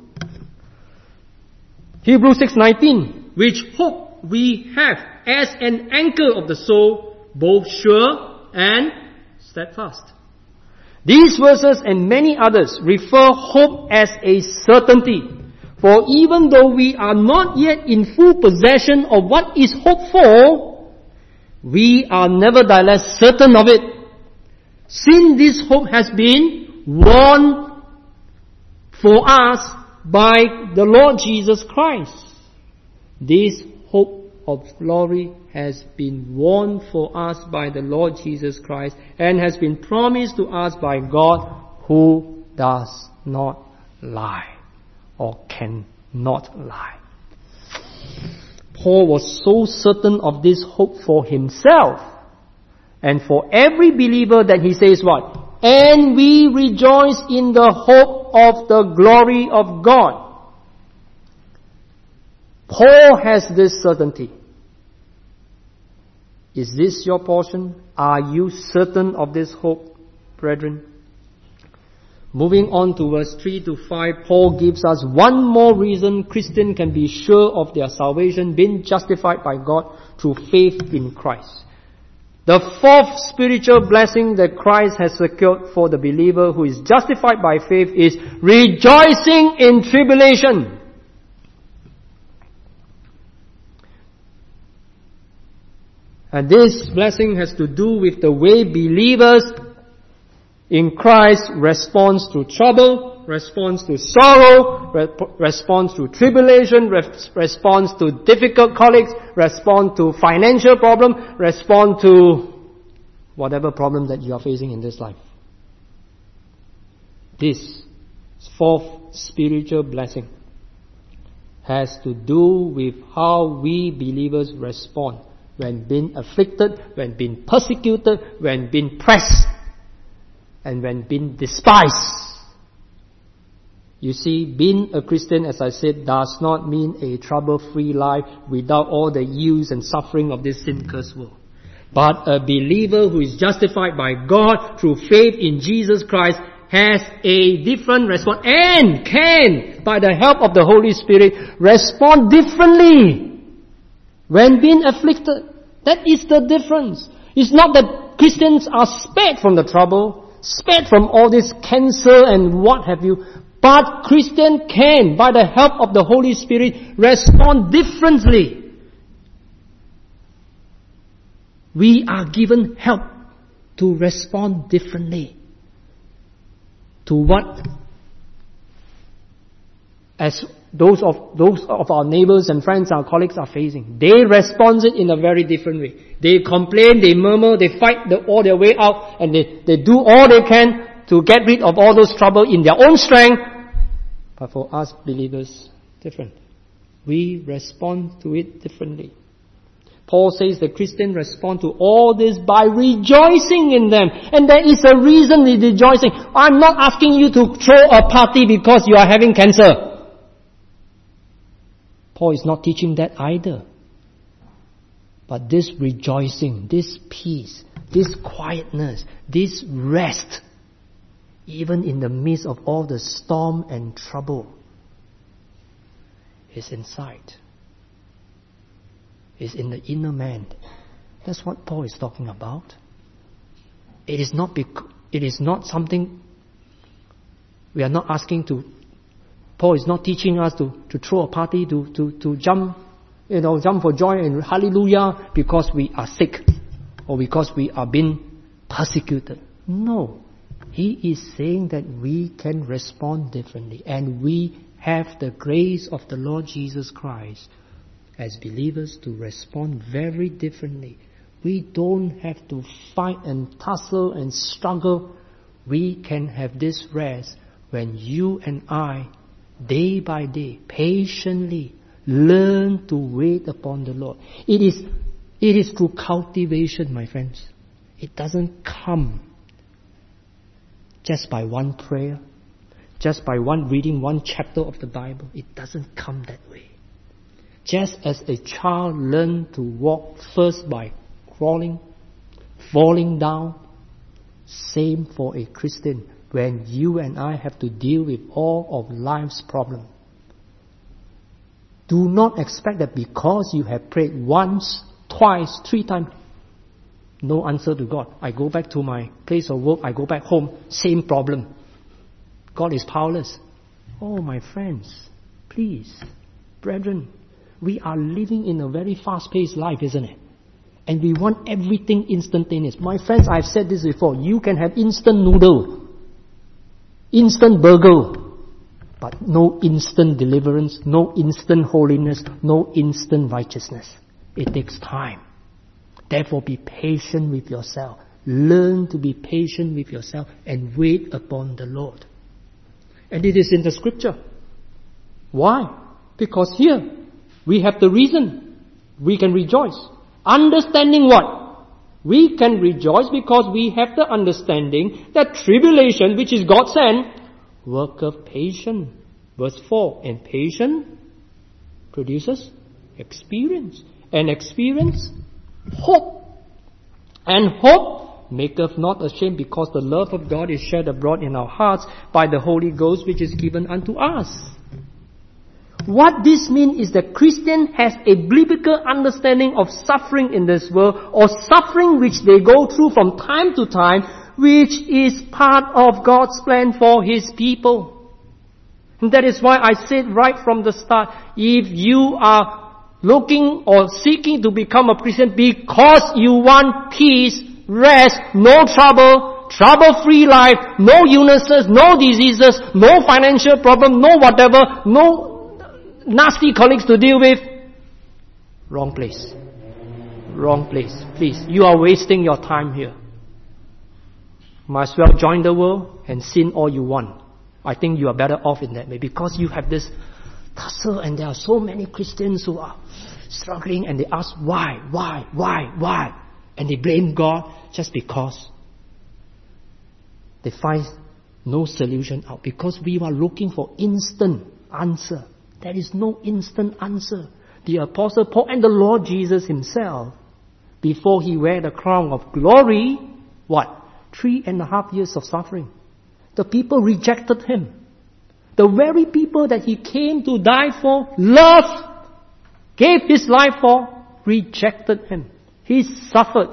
Hebrews 6:19. Which hope we have as an anchor of the soul, both sure and steadfast. These verses and many others refer hope as a certainty. For even though we are not yet in full possession of what is hoped for, we are nevertheless certain of it, since this hope has been won for us by the Lord Jesus Christ. This hope of glory has been won for us by the Lord Jesus Christ and has been promised to us by God, who does not lie or cannot lie. Paul was so certain of this hope for himself and for every believer that he says what? And we rejoice in the hope of the glory of God. Paul has this certainty. Is this your portion? Are you certain of this hope, brethren? Moving on to verse 3 to 5, Paul gives us one more reason Christians can be sure of their salvation, being justified by God through faith in Christ. The fourth spiritual blessing that Christ has secured for the believer who is justified by faith is rejoicing in tribulation. And this blessing has to do with the way believers in Christ respond to trouble, responds to sorrow, responds to tribulation, responds to difficult colleagues, responds to financial problem, responds to whatever problem that you are facing in this life. This fourth spiritual blessing has to do with how we believers respond when being afflicted, when being persecuted, when being pressed, and when being despised. You see, being a Christian, as I said, does not mean a trouble-free life without all the ills and suffering of this sin-cursed world. But a believer who is justified by God through faith in Jesus Christ has a different response and can, by the help of the Holy Spirit, respond differently when being afflicted. That is the difference. It's not that Christians are spared from the trouble, spared from all this cancer and what have you. But Christian can, by the help of the Holy Spirit, respond differently. We are given help to respond differently to what, as those of our neighbors and friends, our colleagues are facing. They respond it in a very different way. They complain, they murmur, they fight all their way out, and they do all they can to get rid of all those trouble in their own strength. But for us believers, different. We respond to it differently. Paul says the Christians respond to all this by rejoicing in them. And there is a reason we're rejoicing. I'm not asking you to throw a party because you are having cancer. Paul is not teaching that either. But this rejoicing, this peace, this quietness, this rest, even in the midst of all the storm and trouble, is inside. Is in the inner man. That's what Paul is talking about. It is not something we are not asking to. Paul is not teaching us to throw a party, to jump for joy and hallelujah because we are sick or because we are being persecuted. No. He is saying that we can respond differently, and we have the grace of the Lord Jesus Christ as believers to respond very differently. We don't have to fight and tussle and struggle. We can have this rest when you and I, day by day, patiently learn to wait upon the Lord. It is through cultivation, my friends. It doesn't come just by one prayer, just by reading one chapter of the Bible. It doesn't come that way. Just as a child learns to walk first by crawling, falling down, same for a Christian when you and I have to deal with all of life's problems. Do not expect that because you have prayed once, twice, 3 times, no answer to God. I go back to my place of work, I go back home, same problem. God is powerless. Oh, my friends, please, brethren, we are living in a very fast-paced life, isn't it? And we want everything instantaneous. My friends, I've said this before. You can have instant noodle, instant burger, but no instant deliverance, no instant holiness, no instant righteousness. It takes time. Therefore, be patient with yourself. Learn to be patient with yourself and wait upon the Lord. And it is in the scripture. Why? Because here we have the reason we can rejoice. Understanding what? We can rejoice because we have the understanding that tribulation, which is God sent, worketh patience. Verse 4, and patience produces experience. And experience, hope. And hope maketh not ashamed, because the love of God is shed abroad in our hearts by the Holy Ghost which is given unto us. What this means is that Christian has a biblical understanding of suffering in this world, or suffering which they go through from time to time, which is part of God's plan for His people. And that is why I said right from the start, if you are looking or seeking to become a Christian because you want peace, rest, no trouble, trouble-free life, no illnesses, no diseases, no financial problem, no whatever, no nasty colleagues to deal with, wrong place. Wrong place. Please, you are wasting your time here. Might as well join the world and sin all you want. I think you are better off in that way, because you have this tussle and there are so many Christians who are struggling and they ask why? And they blame God just because they find no solution out, because we are looking for instant answer. There is no instant answer. The Apostle Paul and the Lord Jesus Himself, before He wear the crown of glory, 3.5 years of suffering. The people rejected Him. The very people that He came to die for, loved, gave His life for, rejected Him. He suffered.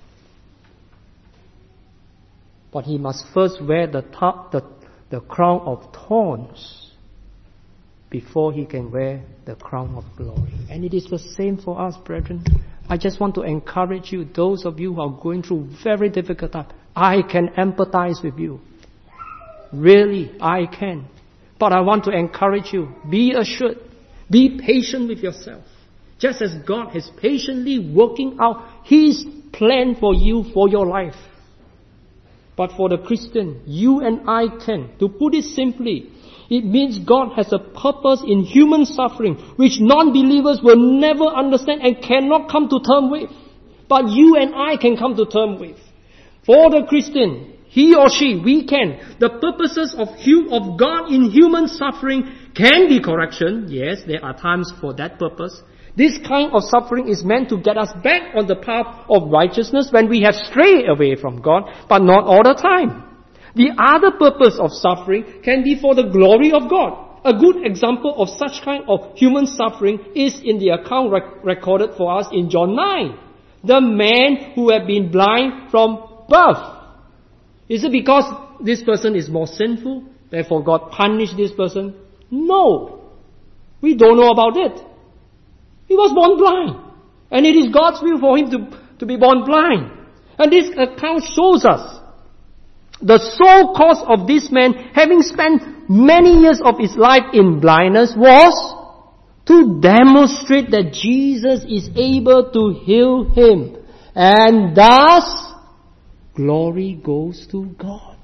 But He must first wear the crown of thorns before He can wear the crown of glory. And it is the same for us, brethren. I just want to encourage you, those of you who are going through very difficult times, I can empathize with you. Really, I can. But I want to encourage you, be assured, be patient with yourself. Just as God has patiently working out His plan for you, for your life. But for the Christian, you and I can. To put it simply, it means God has a purpose in human suffering, which non-believers will never understand and cannot come to terms with. But you and I can come to terms with. For the Christian, he or she, we can. The purposes of God in human suffering can be correction. Yes, there are times for that purpose. This kind of suffering is meant to get us back on the path of righteousness when we have strayed away from God, but not all the time. The other purpose of suffering can be for the glory of God. A good example of such kind of human suffering is in the account recorded for us in John 9. The man who had been blind from birth. Is it because this person is more sinful, therefore God punished this person? No. We don't know about it. He was born blind. And it is God's will for him to be born blind. And this account shows us the sole cause of this man having spent many years of his life in blindness was to demonstrate that Jesus is able to heal him. And thus, glory goes to God.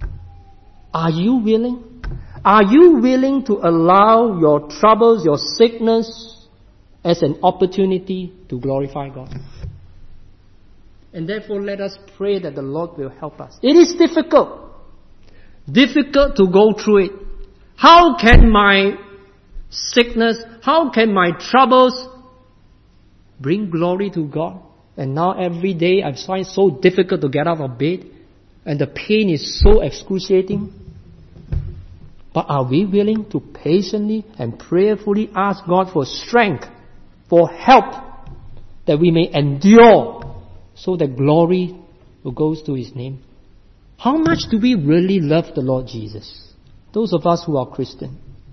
Are you willing? Are you willing to allow your troubles, your sickness, as an opportunity to glorify God? And therefore let us pray that the Lord will help us. It is difficult. Difficult to go through it. How can my sickness, how can my troubles bring glory to God? And now every day I find it so difficult to get out of bed. And the pain is so excruciating. But are we willing to patiently and prayerfully ask God for strength, for help, that we may endure, so that glory goes to His name? How much do we really love the Lord Jesus? Those of us who are Christian.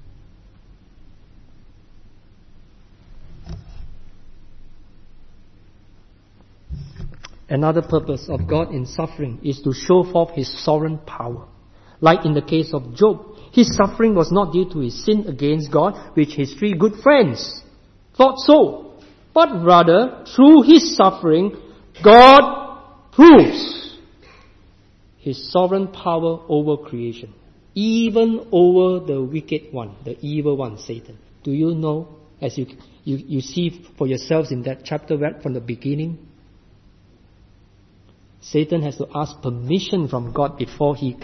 Another purpose of God in suffering is to show forth His sovereign power. Like in the case of Job, his suffering was not due to his sin against God, which his 3 good friends thought so, but rather through his suffering, God proves His sovereign power over creation, even over the wicked one, the evil one, Satan. Do you know, as you see for yourselves in that chapter right from the beginning, Satan has to ask permission from God before he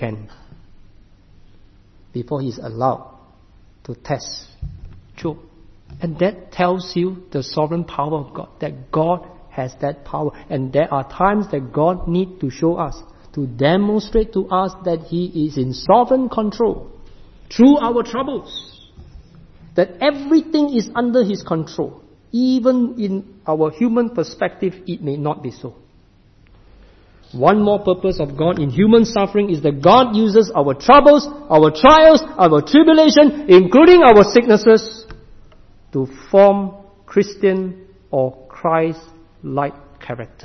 is allowed to test Job. And that tells you the sovereign power of God, that God has that power. And there are times that God needs to show us, to demonstrate to us that He is in sovereign control through our troubles. that everything is under His control. Even in our human perspective, it may not be so. One more purpose of God in human suffering is that God uses our troubles, our trials, our tribulation, including our sicknesses, to form Christian or Christ-like character.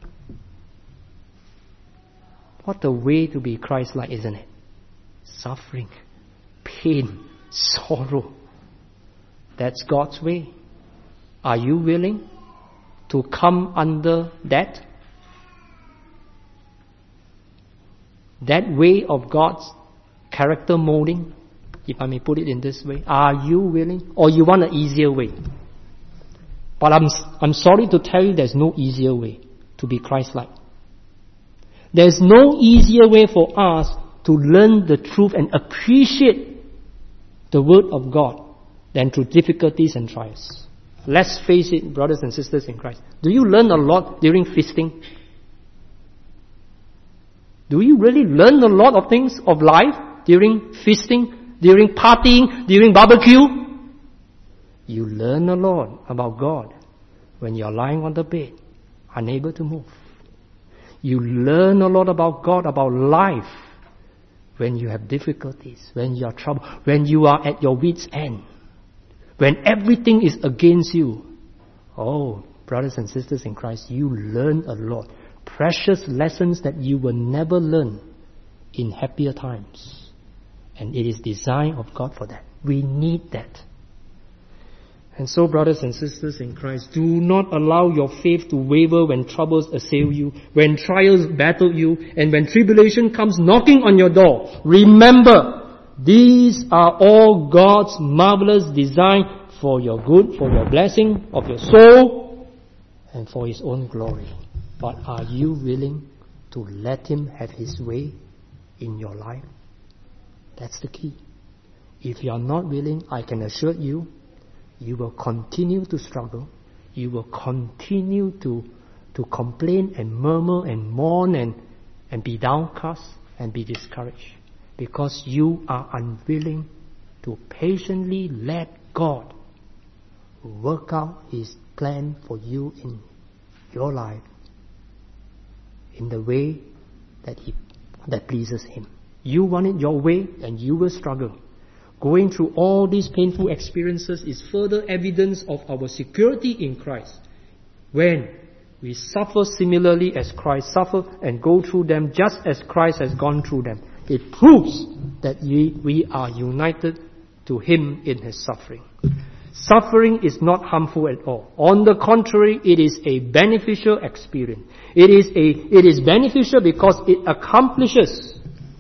What a way to be Christ-like, isn't it? Suffering, pain, sorrow. That's God's way. Are you willing to come under that? That way of God's character molding, if I may put it in this way. Are you willing? Or you want an easier way? But I'm sorry to tell you there's no easier way to be Christ-like. There's no easier way for us to learn the truth and appreciate the Word of God than through difficulties and trials. Let's face it, brothers and sisters in Christ. Do you learn a lot during feasting? Do you really learn a lot of things of life during feasting, during partying, during barbecue? You learn a lot about God when you're lying on the bed, unable to move. You learn a lot about God, about life, when you have difficulties, when you are troubled, when you are at your wit's end, when everything is against you. Oh, brothers and sisters in Christ, you learn a lot. Precious lessons that you will never learn in happier times. And it is design of God for that. We need that. And so, brothers and sisters in Christ, do not allow your faith to waver when troubles assail you, when trials battle you, and when tribulation comes knocking on your door. Remember, these are all God's marvelous design for your good, for your blessing of your soul, and for His own glory. But are you willing to let Him have His way in your life? That's the key. If you are not willing, I can assure you, you will continue to struggle. You will continue to complain and murmur and mourn and be downcast and be discouraged. Because you are unwilling to patiently let God work out His plan for you in your life in the way that pleases Him. You want it your way and you will struggle. Going through all these painful experiences is further evidence of our security in Christ. When we suffer similarly as Christ suffered and go through them just as Christ has gone through them, it proves that we are united to Him in His suffering. Suffering is not harmful at all. On the contrary, it is a beneficial experience. It is beneficial because it accomplishes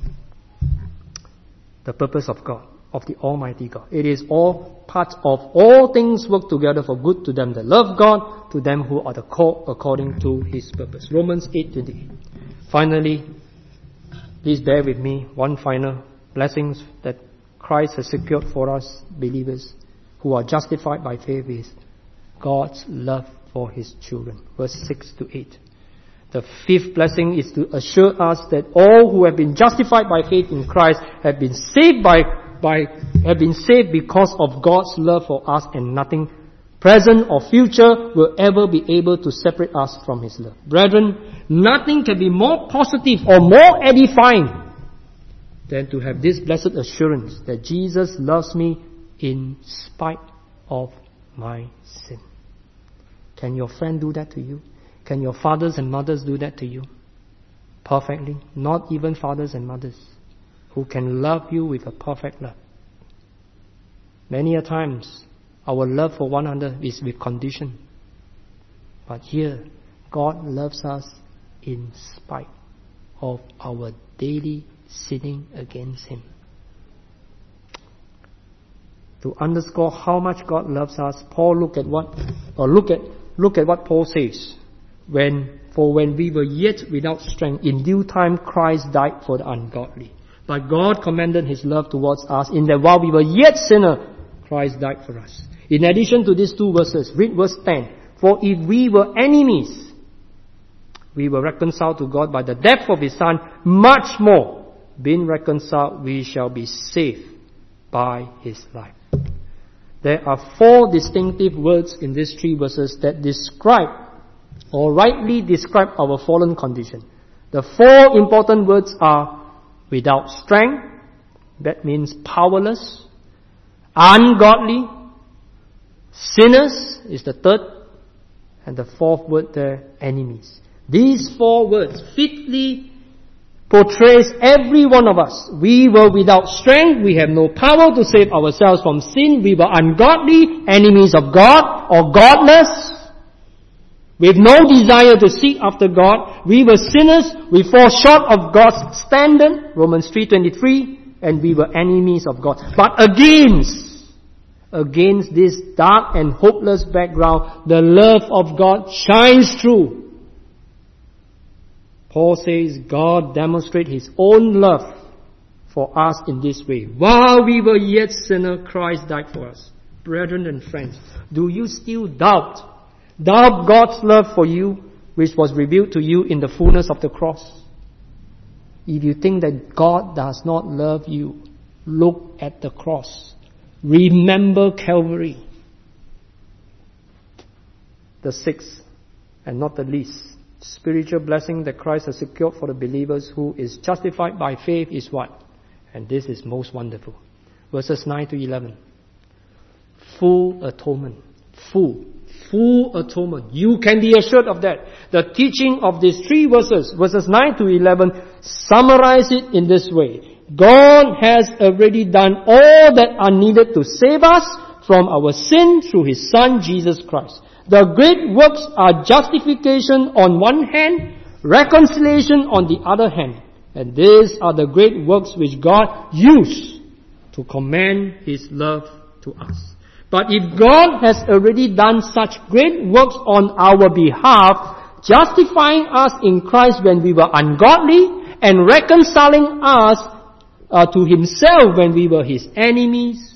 the purpose of God, of the Almighty God. It is all part of all things work together for good to them that love God, to them who are the called according to His purpose. Romans 8:28. Finally, please bear with me, one final blessings that Christ has secured for us believers who are justified by faith is God's love for His children. Verse 6 to 8. The fifth blessing is to assure us that all who have been justified by faith in Christ have been saved because of God's love for us, and nothing present or future will ever be able to separate us from His love. Brethren, nothing can be more positive or more edifying than to have this blessed assurance that Jesus loves me in spite of my sin. Can your friend do that to you? Can your fathers and mothers do that to you? Perfectly. Not even fathers and mothers who can love you with a perfect love. Many a times, our love for one another is with condition. But here, God loves us in spite of our daily sinning against Him. To underscore how much God loves us, Paul look at what Paul says. For when we were yet without strength, in due time Christ died for the ungodly. But God commended His love towards us in that while we were yet sinners, Christ died for us. In addition to these two verses, read verse 10. For if we were enemies, we were reconciled to God by the death of His Son. Much more, being reconciled, we shall be saved by His life. There are 4 distinctive words in these 3 verses that describe or rightly describe our fallen condition. The 4 important words are without strength, that means powerless, ungodly, sinners is the 3rd, and the 4th word there, enemies. These 4 words fitly portrays every one of us. We were without strength, we have no power to save ourselves from sin, we were ungodly, enemies of God, or godless, with no desire to seek after God. We were sinners, we fall short of God's standard, Romans 3:23, and we were enemies of God. But against this dark and hopeless background, the love of God shines through. Paul says God demonstrates His own love for us in this way. While we were yet sinners, Christ died for us. Brethren and friends, do you still doubt God's love for you, which was revealed to you in the fullness of the cross? If you think that God does not love you, look at the cross. Remember Calvary. The 6th, and not the least, spiritual blessing that Christ has secured for the believers who is justified by faith is what? And this is most wonderful. Verses 9 to 11. Full atonement. Full atonement. You can be assured of that. The teaching of these 3 verses 9 to 11, summarize it in this way. God has already done all that are needed to save us from our sin through His Son, Jesus Christ. The great works are justification on one hand, reconciliation on the other hand. And these are the great works which God used to commend His love to us. But if God has already done such great works on our behalf, justifying us in Christ when we were ungodly, and reconciling us to Himself when we were His enemies,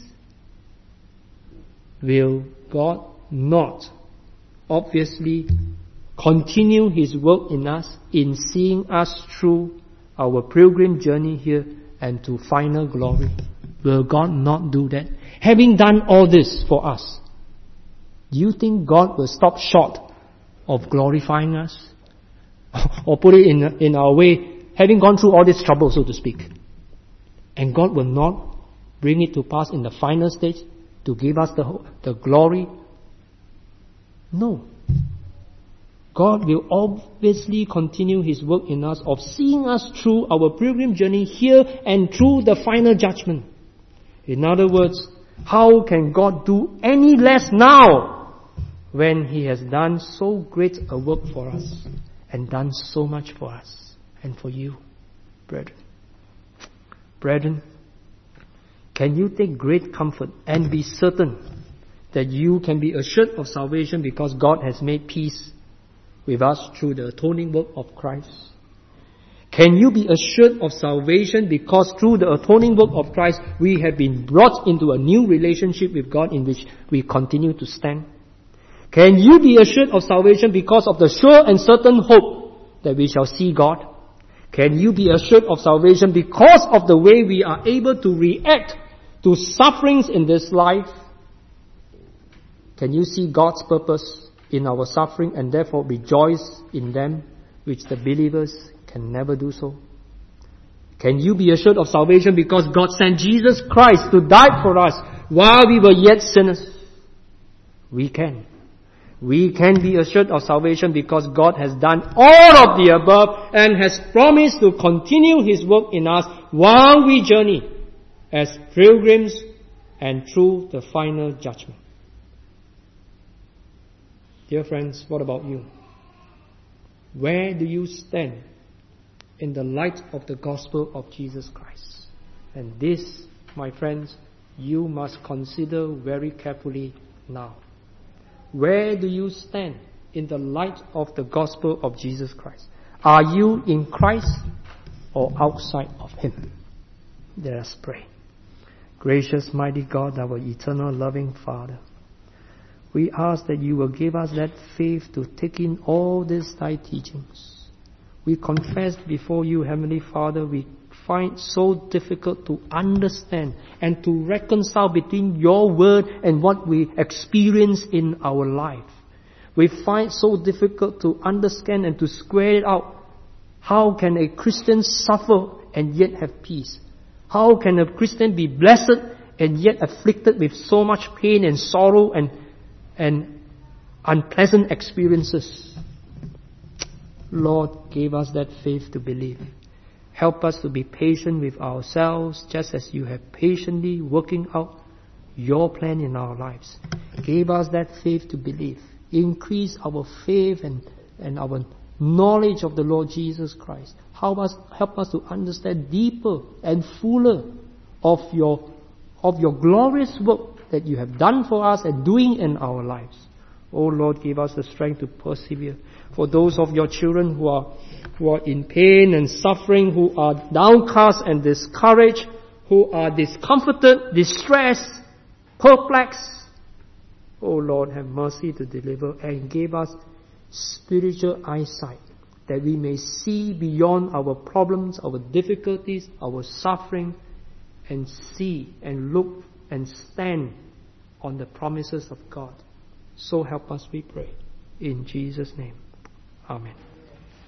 will God not obviously continue His work in us in seeing us through our pilgrim journey here and to final glory? Will God not do that? Having done all this for us, do you think God will stop short of glorifying us? Or put it in our way, having gone through all this trouble, so to speak, and God will not bring it to pass in the final stage to give us the glory? No. God will obviously continue His work in us of seeing us through our pilgrim journey here and through the final judgment. In other words, how can God do any less now when He has done so great a work for us and done so much for us and for you, brethren? Brethren, can you take great comfort and be certain that you can be assured of salvation because God has made peace with us through the atoning work of Christ? Can you be assured of salvation because through the atoning work of Christ we have been brought into a new relationship with God in which we continue to stand? Can you be assured of salvation because of the sure and certain hope that we shall see God? Can you be assured of salvation because of the way we are able to react to sufferings in this life? Can you see God's purpose in our suffering and therefore rejoice in them, which the believers can never do so? Can you be assured of salvation because God sent Jesus Christ to die for us while we were yet sinners? We can. We can be assured of salvation because God has done all of the above and has promised to continue His work in us while we journey as pilgrims and through the final judgment. Dear friends, what about you? Where do you stand in the light of the gospel of Jesus Christ? And this, my friends, you must consider very carefully now. Where do you stand in the light of the gospel of Jesus Christ? Are you in Christ or outside of Him? Let us pray. Gracious, mighty God, our eternal loving Father, we ask that you will give us that faith to take in all these Thy teachings. We confess before you, Heavenly Father, we find so difficult to understand and to reconcile between your word and what we experience in our life. We find so difficult to understand and to square it out. How can a Christian suffer and yet have peace? How can a Christian be blessed and yet afflicted with so much pain and sorrow and unpleasant experiences? Lord, give us that faith to believe. Help us to be patient with ourselves, just as you have patiently working out your plan in our lives. Give us that faith to believe. Increase our faith and our knowledge of the Lord Jesus Christ. Help us to understand deeper and fuller of your glorious work that you have done for us and doing in our lives. Oh Lord, give us the strength to persevere. For those of your children who are in pain and suffering, who are downcast and discouraged, who are discomforted, distressed, perplexed, oh Lord, have mercy to deliver and give us spiritual eyesight, that we may see beyond our problems, our difficulties, our suffering, and see and look and stand on the promises of God. So help us, we pray. In Jesus' name. Amen.